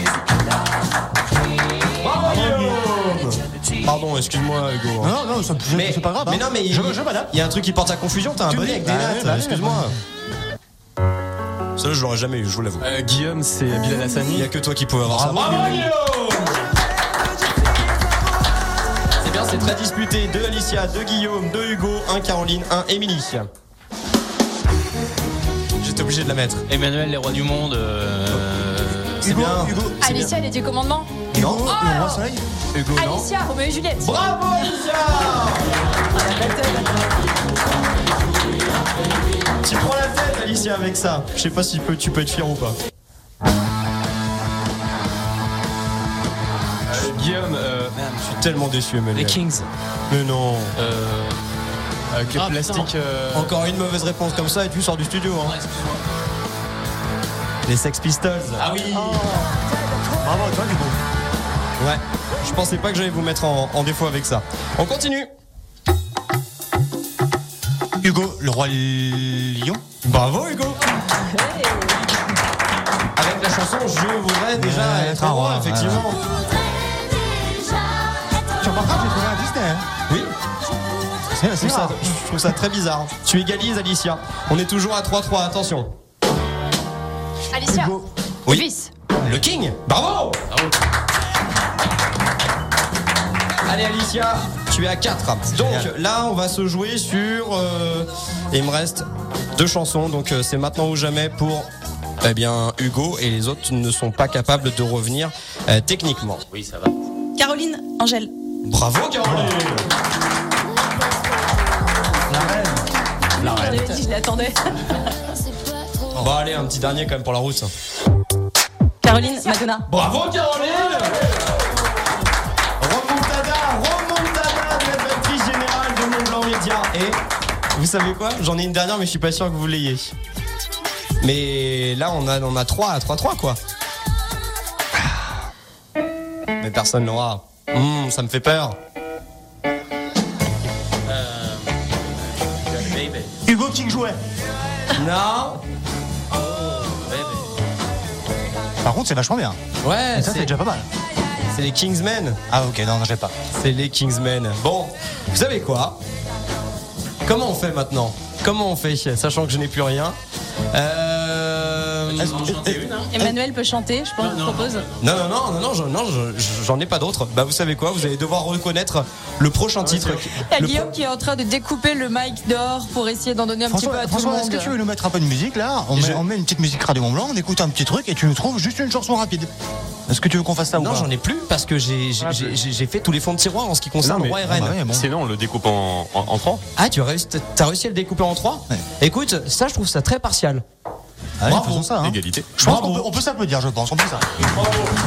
Bravo Guillaume. Pardon, excuse-moi Hugo. Non, c'est pas grave. Mais non, mais il y a un truc qui porte à confusion. T'as un bonnet avec des nattes. Excuse-moi. Ça, je l'aurais jamais eu, je vous l'avoue. Guillaume, c'est Bilal Hassani. Il n'y a que toi qui pouvais avoir ça. Bravo Guillaume. C'est bien, c'est très disputé. 2 Alicia, 2 Guillaume, 2 Hugo, 1 Caroline, 1 Émilie. J'étais obligé de la mettre. Emmanuel, les rois du monde. C'est bien. Hugo. Alicia, les 10 commandements. Non. Le roi soleil. Hugo, non. Alicia, Roméo et Juliette. Bravo Alicia. Tu prends la tête Alicia avec ça. Je sais pas si tu peux être fier ou pas. Guillaume, je suis tellement déçu Emmanuel. les Kings. Mais non. Plastique. Encore une mauvaise réponse comme ça et tu sors du studio. Hein. Les Sex Pistols. Ah oui. Bravo, toi, du coup. Ouais. Je pensais pas que j'allais vous mettre en défaut avec ça. On continue. Hugo, le roi lion. Bravo Hugo. Avec la chanson Je voudrais déjà être un roi, effectivement. Tu remarqueras que j'ai trouvé un Disney. Hein. Oui. C'est Je trouve ça très bizarre. Tu égalises Alicia. On est toujours à 3-3, attention. Alicia. Hugo. Oui. Elvis. Le King. Bravo. Allez Alicia, tu es à 4. Donc là on va se jouer sur il me reste 2 chansons. Donc c'est maintenant ou jamais pour Hugo, et les autres ne sont pas capables de revenir techniquement. Oui, ça va. Caroline, Angèle. Bravo Caroline. La reine. La reine. il attendait. Bon, allez, un petit dernier quand même pour la route. Caroline, Madonna. Bravo Caroline. Remontada de la directrice générale de Montblanc Média. Et vous savez quoi? J'en ai une dernière, mais je suis pas sûr que vous l'ayez. Mais là, on a 3 quoi. Mais personne l'aura. Ça me fait peur. Hugo King jouait. Non. Par contre, c'est vachement bien. Ouais, ça, c'est déjà pas mal. C'est les Kingsmen. Ah, ok, non, j'ai pas. C'est les Kingsmen. Bon, vous savez quoi? Comment on fait maintenant? Comment on fait, sachant que je n'ai plus rien? Emmanuel peut chanter, je propose. Non, j'en ai pas d'autres. Bah, vous savez quoi? Vous allez devoir reconnaître le prochain titre. Il y a Guillaume qui est en train de découper le mic dehors pour essayer d'en donner un petit peu à tout le monde. Est-ce que tu veux nous mettre un peu de musique là? On met une petite musique Radio Mont-Blanc, on écoute un petit truc et tu nous trouves juste une chanson rapide. Est-ce que tu veux qu'on fasse ça ou pas? Non, j'en ai plus parce que j'ai fait tous les fonds de tiroir en ce qui concerne Roi et Reine. Sinon, on le découpe en 3. Ah, t'as réussi à le découper en 3? Ouais. Écoute, ça, je trouve ça très partial. Allez, faisons ça. Égalité. Je pense qu'on peut s'applaudir, je pense. On peut ça. Bravo.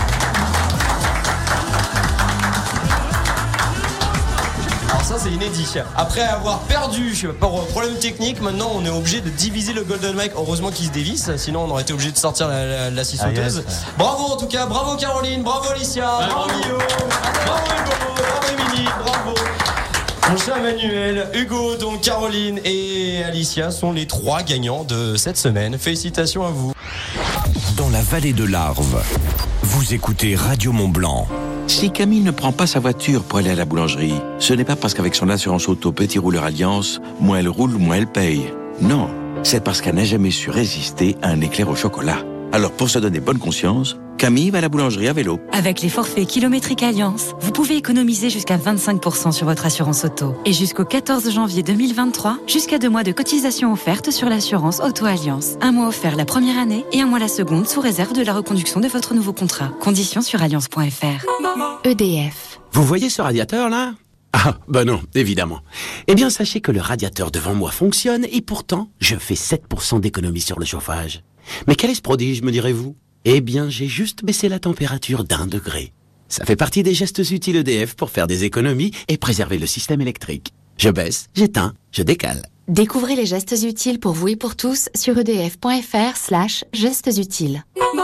Alors ça, c'est inédit. Après avoir perdu par problème technique, maintenant on est obligé de diviser le Golden Mike. Heureusement qu'il se dévisse, sinon on aurait été obligé de sortir la scie sauteuse. Bravo en tout cas, bravo Caroline, bravo Alicia, bravo Guillaume, bravo Hugo, bravo Émilie, bravo. Mon cher Emmanuel, Hugo, donc Caroline et Alicia sont les 3 gagnants de cette semaine. Félicitations à vous. Dans la vallée de l'Arve, vous écoutez Radio Mont-Blanc. Si Camille ne prend pas sa voiture pour aller à la boulangerie, ce n'est pas parce qu'avec son assurance auto Petit Rouleur Alliance, moins elle roule, moins elle paye. Non, c'est parce qu'elle n'a jamais su résister à un éclair au chocolat. Alors pour se donner bonne conscience, Camille va à la boulangerie à vélo. Avec les forfaits kilométriques Alliance, vous pouvez économiser jusqu'à 25% sur votre assurance auto. Et jusqu'au 14 janvier 2023, jusqu'à 2 mois de cotisation offerte sur l'assurance Auto Alliance. 1 mois offert la première année et 1 mois la seconde sous réserve de la reconduction de votre nouveau contrat. Conditions sur alliance.fr. EDF. Vous voyez ce radiateur là? Ah, ben non, évidemment. Eh bien, sachez que le radiateur devant moi fonctionne et pourtant, je fais 7% d'économie sur le chauffage. Mais quel est ce prodige, me direz-vous? Eh bien, j'ai juste baissé la température d'1 degré. Ça fait partie des gestes utiles EDF pour faire des économies et préserver le système électrique. Je baisse, j'éteins, je décale. Découvrez les gestes utiles pour vous et pour tous sur edf.fr/gestes utiles.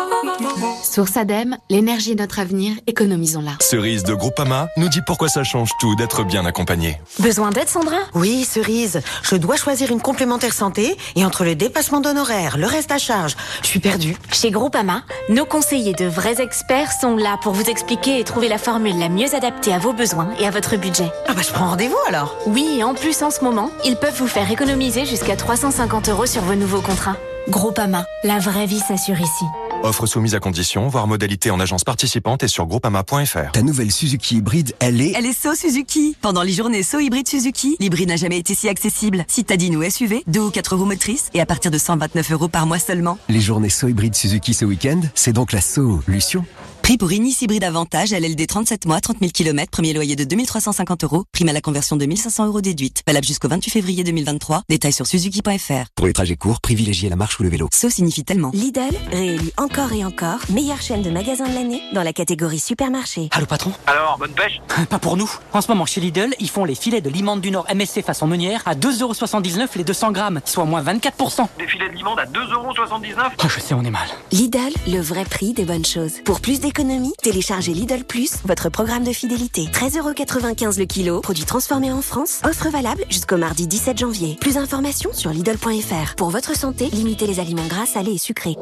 Source ADEME, l'énergie est notre avenir, économisons-la. Cerise de Groupama nous dit pourquoi ça change tout d'être bien accompagné. Besoin d'aide, Sandra? Oui, Cerise. Je dois choisir une complémentaire santé et entre le dépassement d'honoraires, le reste à charge, je suis perdue. Chez Groupama, nos conseillers de vrais experts sont là pour vous expliquer et trouver la formule la mieux adaptée à vos besoins et à votre budget. Ah bah je prends rendez-vous alors. Oui, et en plus en ce moment, ils peuvent vous faire économiser jusqu'à 350 € sur vos nouveaux contrats. Groupama, la vraie vie s'assure ici. Offre soumise à condition, voire modalité en agence participante et sur groupama.fr. Ta nouvelle Suzuki hybride, elle est So Suzuki. Pendant les journées So hybride Suzuki, l'hybride n'a jamais été si accessible. Citadine ou SUV, 2 ou 4 roues motrices et à partir de 129 € par mois seulement. Les journées So hybride Suzuki ce week-end, c'est donc la Solution. Prix pour Inis hybride Avantage, LLD 37 mois, 30 000 km, premier loyer de 2350 €, prime à la conversion de 1500 € déduite. Valable jusqu'au 28 février 2023. Détails sur suzuki.fr. Pour les trajets courts, privilégiez la marche ou le vélo. So signifie tellement. Lidl, réélu encore et encore, meilleure chaîne de magasins de l'année dans la catégorie supermarché. Allô patron? Alors, bonne pêche? Pas pour nous. En ce moment chez Lidl, ils font les filets de limande du Nord MSC façon meunière à 2,79 € les 200 grammes, soit moins 24%. Des filets de limande à 2,79 €? Je sais, on est mal. Lidl, le vrai prix des bonnes choses. Pour plus d'économies, téléchargez Lidl Plus, votre programme de fidélité. 13,95 € le kilo, produit transformé en France. Offre valable jusqu'au mardi 17 janvier. Plus d'informations sur Lidl.fr. Pour votre santé, limitez les aliments gras, salés et sucrés.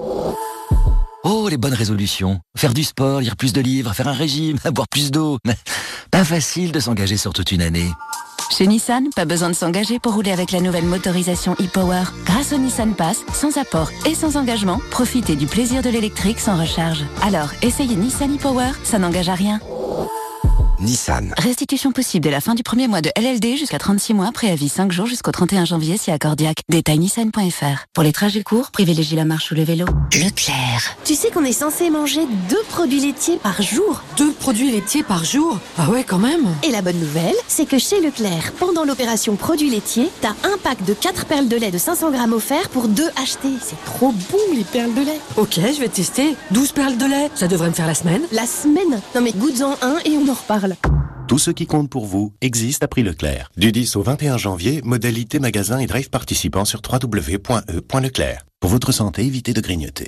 Oh, les bonnes résolutions. Faire du sport, lire plus de livres, faire un régime, boire plus d'eau. Pas facile de s'engager sur toute une année. Chez Nissan, pas besoin de s'engager pour rouler avec la nouvelle motorisation e-Power. Grâce au Nissan Pass, sans apport et sans engagement, profitez du plaisir de l'électrique sans recharge. Alors, essayez Nissan e-Power, ça n'engage à rien. Nissan. Restitution possible dès la fin du premier mois de LLD jusqu'à 36 mois, préavis 5 jours jusqu'au 31 janvier si accordiaque. Détail nissan.fr. Pour les trajets courts, privilégiez la marche ou le vélo. Leclerc. Tu sais qu'on est censé manger 2 produits laitiers par jour? 2 produits laitiers par jour? Ah ouais, quand même. Et la bonne nouvelle, c'est que chez Leclerc, pendant l'opération produits laitiers, t'as un pack de 4 perles de lait de 500 grammes offert pour 2 achetés. C'est trop bon, les perles de lait. Ok, je vais tester. 12 perles de lait, ça devrait me faire la semaine. La semaine? Non mais goûte-en un et on en reparle. Tout ce qui compte pour vous existe à prix Leclerc. Du 10 au 21 janvier, modalité magasin et drive participants sur www.e.leclerc. Pour votre santé, évitez de grignoter.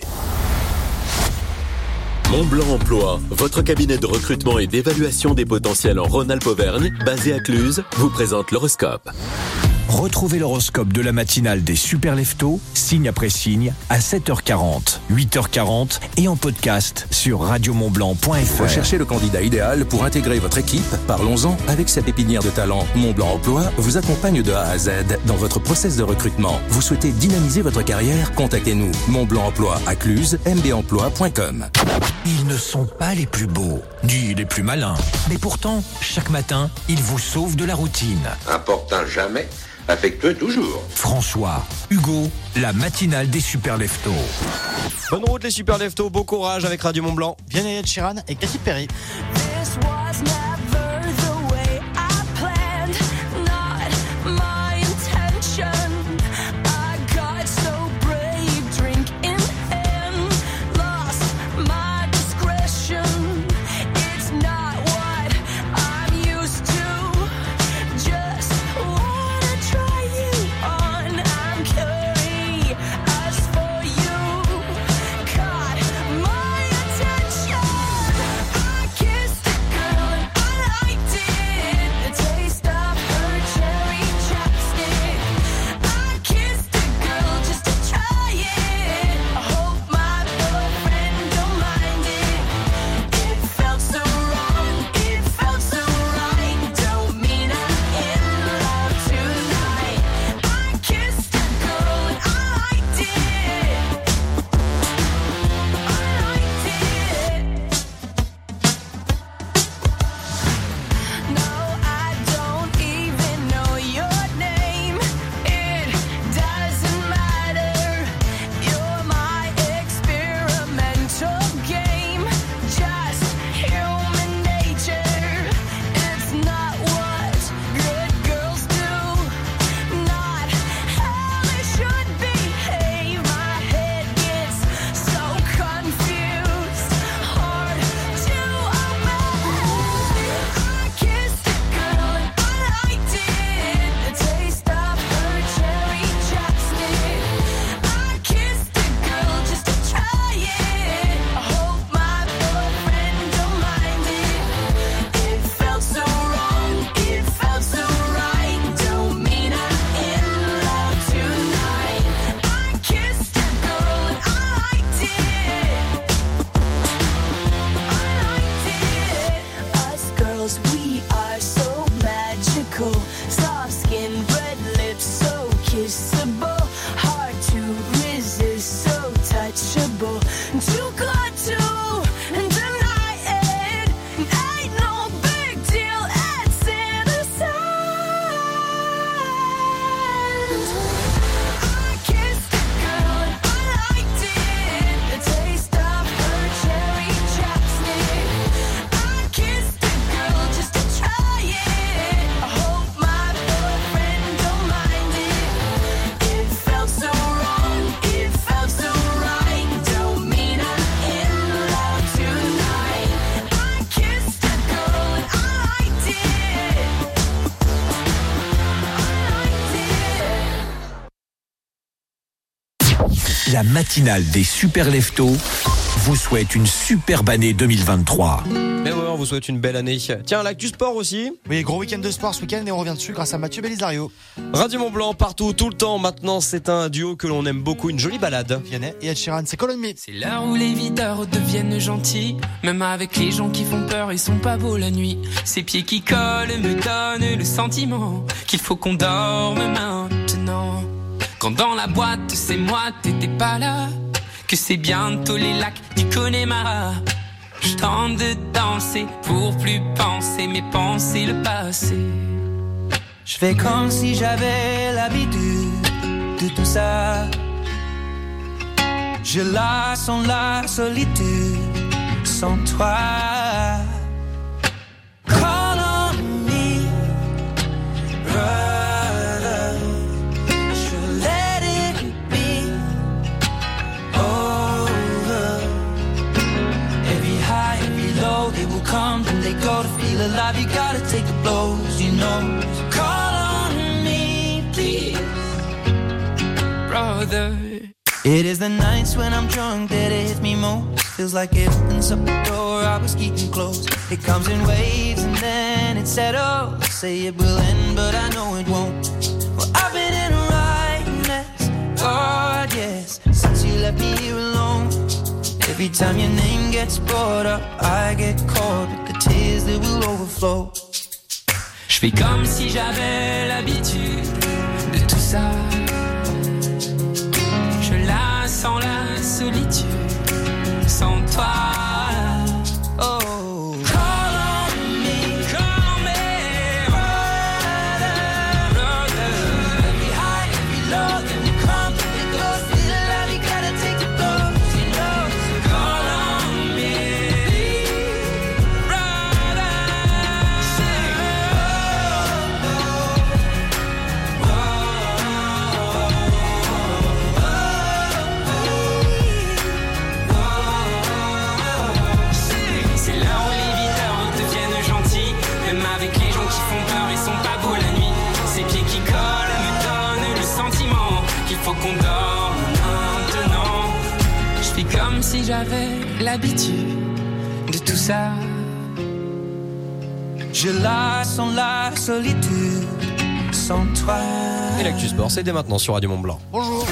Montblanc Emploi, votre cabinet de recrutement et d'évaluation des potentiels en Rhône-Alpes-Auvergne, basé à Cluses, vous présente l'horoscope. Retrouvez l'horoscope de la matinale des Super Leftos, signe après signe, à 7h40, 8h40 et en podcast sur radiomontblanc.fr. Recherchez le candidat idéal pour intégrer votre équipe? Parlons-en avec cette épinière de talent. Montblanc Emploi vous accompagne de A à Z dans votre process de recrutement. Vous souhaitez dynamiser votre carrière? Contactez-nous. Montblanc Emploi à Cluses, mbemploi.com. Ils ne sont pas les plus beaux, ni les plus malins. Mais pourtant, chaque matin, ils vous sauvent de la routine. Important jamais, affectueux toujours. François, Hugo, la matinale des Super Leftos. Bonne route les Super Leftos, beau courage avec Radio Mont-Blanc. Bien Ed Sheeran et Katy Perry. La matinale des Super Leftos vous souhaite une superbe année 2023. Mais ouais, on vous souhaite une belle année. Tiens, l'actu sport aussi. Oui, gros week-end de sport ce week-end et on revient dessus grâce à Mathieu Belisario. Radio Mont-Blanc partout, tout le temps. Maintenant, c'est un duo que l'on aime beaucoup, une jolie balade. Vianney et Ed Sheeran, c'est Call on Me. C'est l'heure où les videurs deviennent gentils. Même avec les gens qui font peur, ils sont pas beaux la nuit. Ces pieds qui collent me donnent le sentiment qu'il faut qu'on dorme maintenant. Quand dans la boîte, c'est moi, t'étais pas là. Que c'est bientôt les lacs du Connemara. Je tente de danser pour plus penser mes pensées, le passé. Je fais comme si j'avais l'habitude de tout ça. Je la sens la solitude sans toi. Call on me, brother. I should let it be over. Every high, every low, they will come and they go. To feel alive, you gotta take the blows, you know. Call on me, please, brother. It is the nights when I'm drunk that it hits me most. Feels like it opens up the door I was keeping closed. It comes in waves and then it settles. Say it will end, but I know it won't. Well, I've been in a right mess, God, yes, since you left me here alone. Every time your name gets brought up, I get caught with the tears that will overflow. Je fais comme si j'avais l'habitude de tout ça. Je la sens la solitude sans toi. Oh, call on me, brother, brother. Every high, every low, then we come, then we go. Still alive, you gotta take the blows, you know. Call on me, brother. C'est là où les videurs deviennent gentils, même avec les gens qui font peur, ils sont pas beaux la nuit. Ces pieds qui collent me donnent le sentiment qu'il faut qu'on dorme maintenant. Je fais comme si j'avais l'habitude de tout ça. Je la sens la solitude sans toi. Et l'actu sport, c'est dès maintenant sur Radio Mont-Blanc. Bonjour.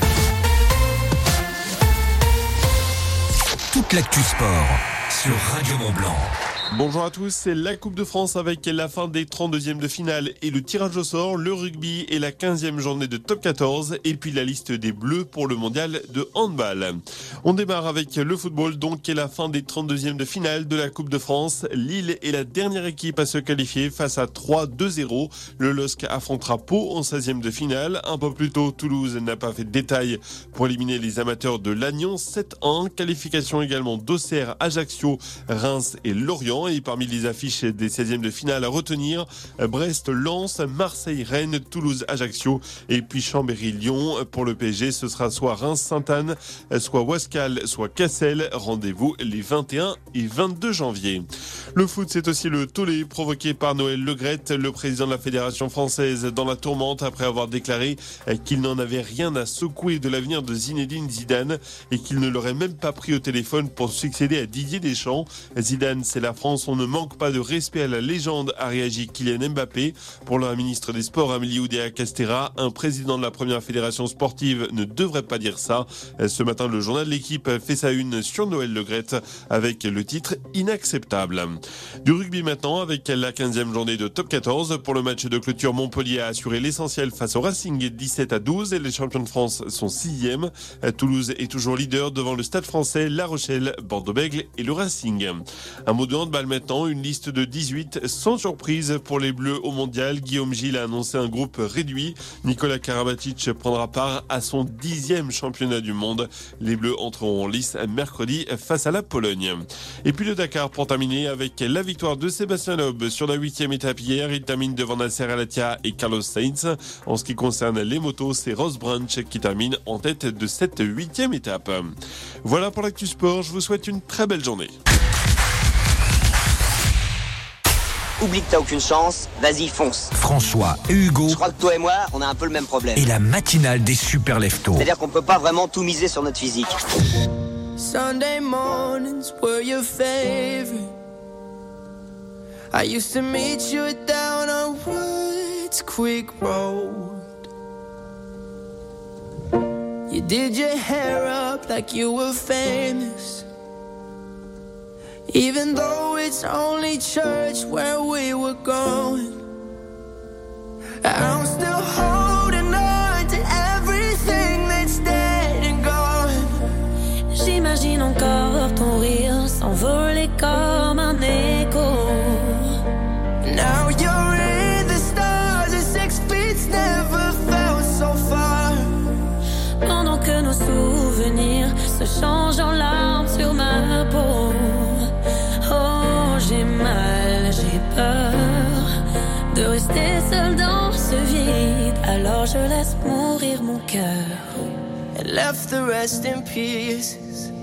Toute l'actu sport sur Radio Mont-Blanc. Bonjour à tous, c'est la Coupe de France avec la fin des 32e de finale et le tirage au sort, le rugby et la 15e journée de top 14 et puis la liste des Bleus pour le mondial de handball. On démarre avec le football donc et la fin des 32e de finale de la Coupe de France. Lille est la dernière équipe à se qualifier face à 3-2-0. Le LOSC affrontera Pau en 16e de finale. Un peu plus tôt, Toulouse n'a pas fait de détails pour éliminer les amateurs de Lannion 7-1. Qualification également d'Auxerre, Ajaccio, Reims et Lorient. Et parmi les affiches des 16e de finale à retenir, Brest, Lens, Marseille, Rennes, Toulouse, Ajaccio et puis Chambéry, Lyon. Pour le PSG, ce sera soit Reims, Sainte-Anne, soit Wascal, soit Cassel. Rendez-vous les 21 et 22 janvier. Le foot, c'est aussi le tollé provoqué par Noël Le Graët, le président de la Fédération française, dans la tourmente après avoir déclaré qu'il n'en avait rien à secouer de l'avenir de Zinedine Zidane et qu'il ne l'aurait même pas pris au téléphone pour succéder à Didier Deschamps. Zidane, c'est la France, on ne manque pas de respect à la légende, a réagi Kylian Mbappé. Pour la ministre des Sports, Amélie Oudéa-Castéra, un président de la première fédération sportive ne devrait pas dire ça. Ce matin, le journal L'Équipe fait sa une sur Noël Le Graët avec le titre inacceptable. Du rugby maintenant avec la 15e journée de top 14. Pour le match de clôture, Montpellier a assuré l'essentiel face au Racing 17-12 et les champions de France sont 6e. Toulouse est toujours leader devant le Stade Français, La Rochelle, Bordeaux-Bègles et le Racing. Un mot de handball maintenant, une liste de 18 sans surprise pour les Bleus au mondial. Guillaume Gilles a annoncé un groupe réduit. Nicolas Karabatic prendra part à son 10e championnat du monde. Les Bleus entreront en lice mercredi face à la Pologne. Et puis le Dakar pour terminer avec la victoire de Sébastien Loeb sur la 8e étape hier. Il termine devant Nasser Al-Attiyah et Carlos Sainz. En ce qui concerne les motos, c'est Ross Branch qui termine en tête de cette 8e étape. Voilà pour l'actu sport, je vous souhaite une très belle journée. Oublie que t'as aucune chance, vas-y fonce. François et Hugo. Je crois que toi et moi, on a un peu le même problème. Et la matinale des super leftos. C'est-à-dire qu'on peut pas vraiment tout miser sur notre physique. Sunday mornings were your favorite. I used to meet you down on Woods Creek Road. You did your hair up like you were famous. Even though it's only church where we were going, I'm still holding on to everything that's dead and gone. J'imagine encore ton rire s'envoler se change en larmes sur ma peau. Oh, j'ai mal, j'ai peur de rester seule dans ce vide. Alors je laisse mourir mon cœur. And left the rest in pieces.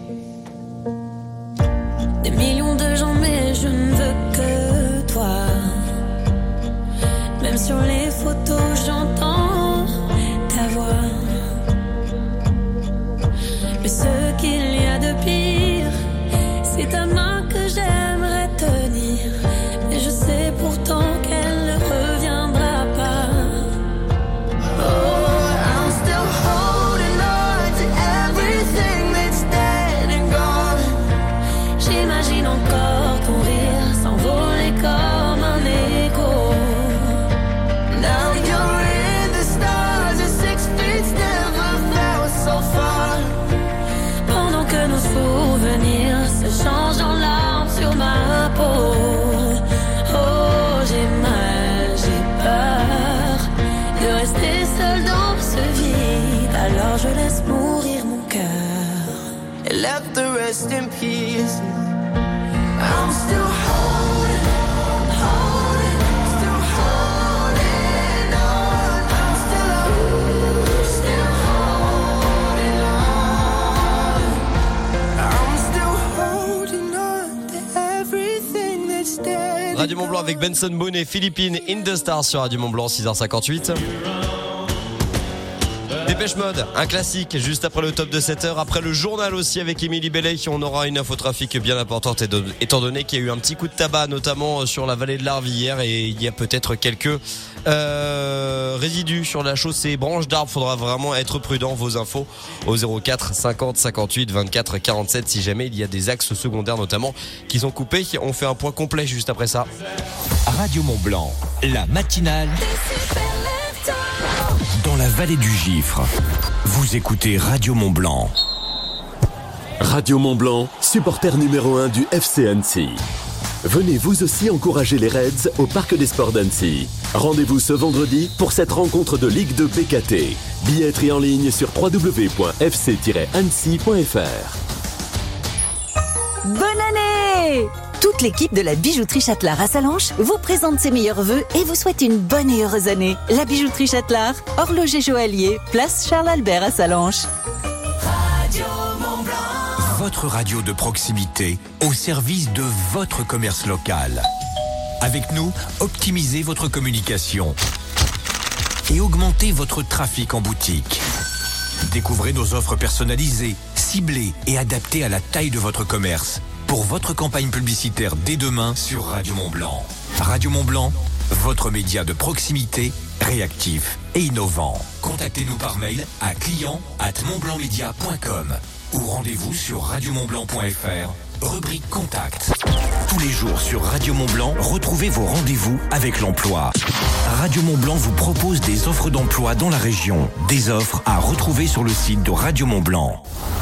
Des millions de gens, mais je ne veux que toi. Même sur les photos, j'entends ta voix. Mais ce qu'il y a de pire, c'est ta main que j'aimerais tenir. Mais je sais pourtant qu'elle ne reviendra pas. Oh, I'm still holding on to everything that's dead and gone. J'imagine encore ton rire s'envoler comme un écho. Now you're in the stars, and 6 feet never felt so far. Pendant que nos souvenirs se changent en larmes sur ma peau. Oh, j'ai mal, j'ai peur de rester seule dans ce vide. Alors je laisse mourir mon cœur. And left the rest in peace. I'm still holding, still holding on. I'm still holding on. I'm still holding on to everything that's dead. Radio Mont Blanc avec Benson Boone et Philippines in the Stars sur Radio Mont Blanc, 6h58. Dépêche Mode, un classique juste après le top de 7h, après le journal aussi avec Émilie Belley. On aura une infotrafic bien importante étant donné qu'il y a eu un petit coup de tabac notamment sur la vallée de l'Arve hier et il y a peut-être quelques résidus sur la chaussée, branches d'arbres. Faudra vraiment être prudent. Vos infos au 04 50 58 24 47 si jamais il y a des axes secondaires notamment qui sont coupés. On fait un point complet juste après ça. Radio Mont Blanc, la matinale dans la vallée du Gifre. Vous écoutez Radio Mont Blanc. Radio Mont Blanc, supporter numéro 1 du FC Annecy. Venez vous aussi encourager les Reds au Parc des Sports d'Annecy. Rendez-vous ce vendredi pour cette rencontre de Ligue 2 PKT. Billetterie en ligne sur www.fc-annecy.fr. Bonne année! Toute l'équipe de la bijouterie Châtelard à Sallanches vous présente ses meilleurs vœux et vous souhaite une bonne et heureuse année. La bijouterie Châtelard, horloger joaillier, place Charles-Albert à Sallanches. Radio Mont Blanc. Votre radio de proximité au service de votre commerce local. Avec nous, optimisez votre communication et augmentez votre trafic en boutique. Découvrez nos offres personnalisées, ciblées et adaptées à la taille de votre commerce. Pour votre campagne publicitaire dès demain sur Radio Mont Blanc. Radio Mont Blanc, votre média de proximité, réactif et innovant. Contactez-nous par mail à client@montblancmedia.com ou rendez-vous sur radiomontblanc.fr, rubrique Contact. Tous les jours sur Radio Mont Blanc, retrouvez vos rendez-vous avec l'emploi. Radio Mont Blanc vous propose des offres d'emploi dans la région. Des offres à retrouver sur le site de Radio Mont Blanc.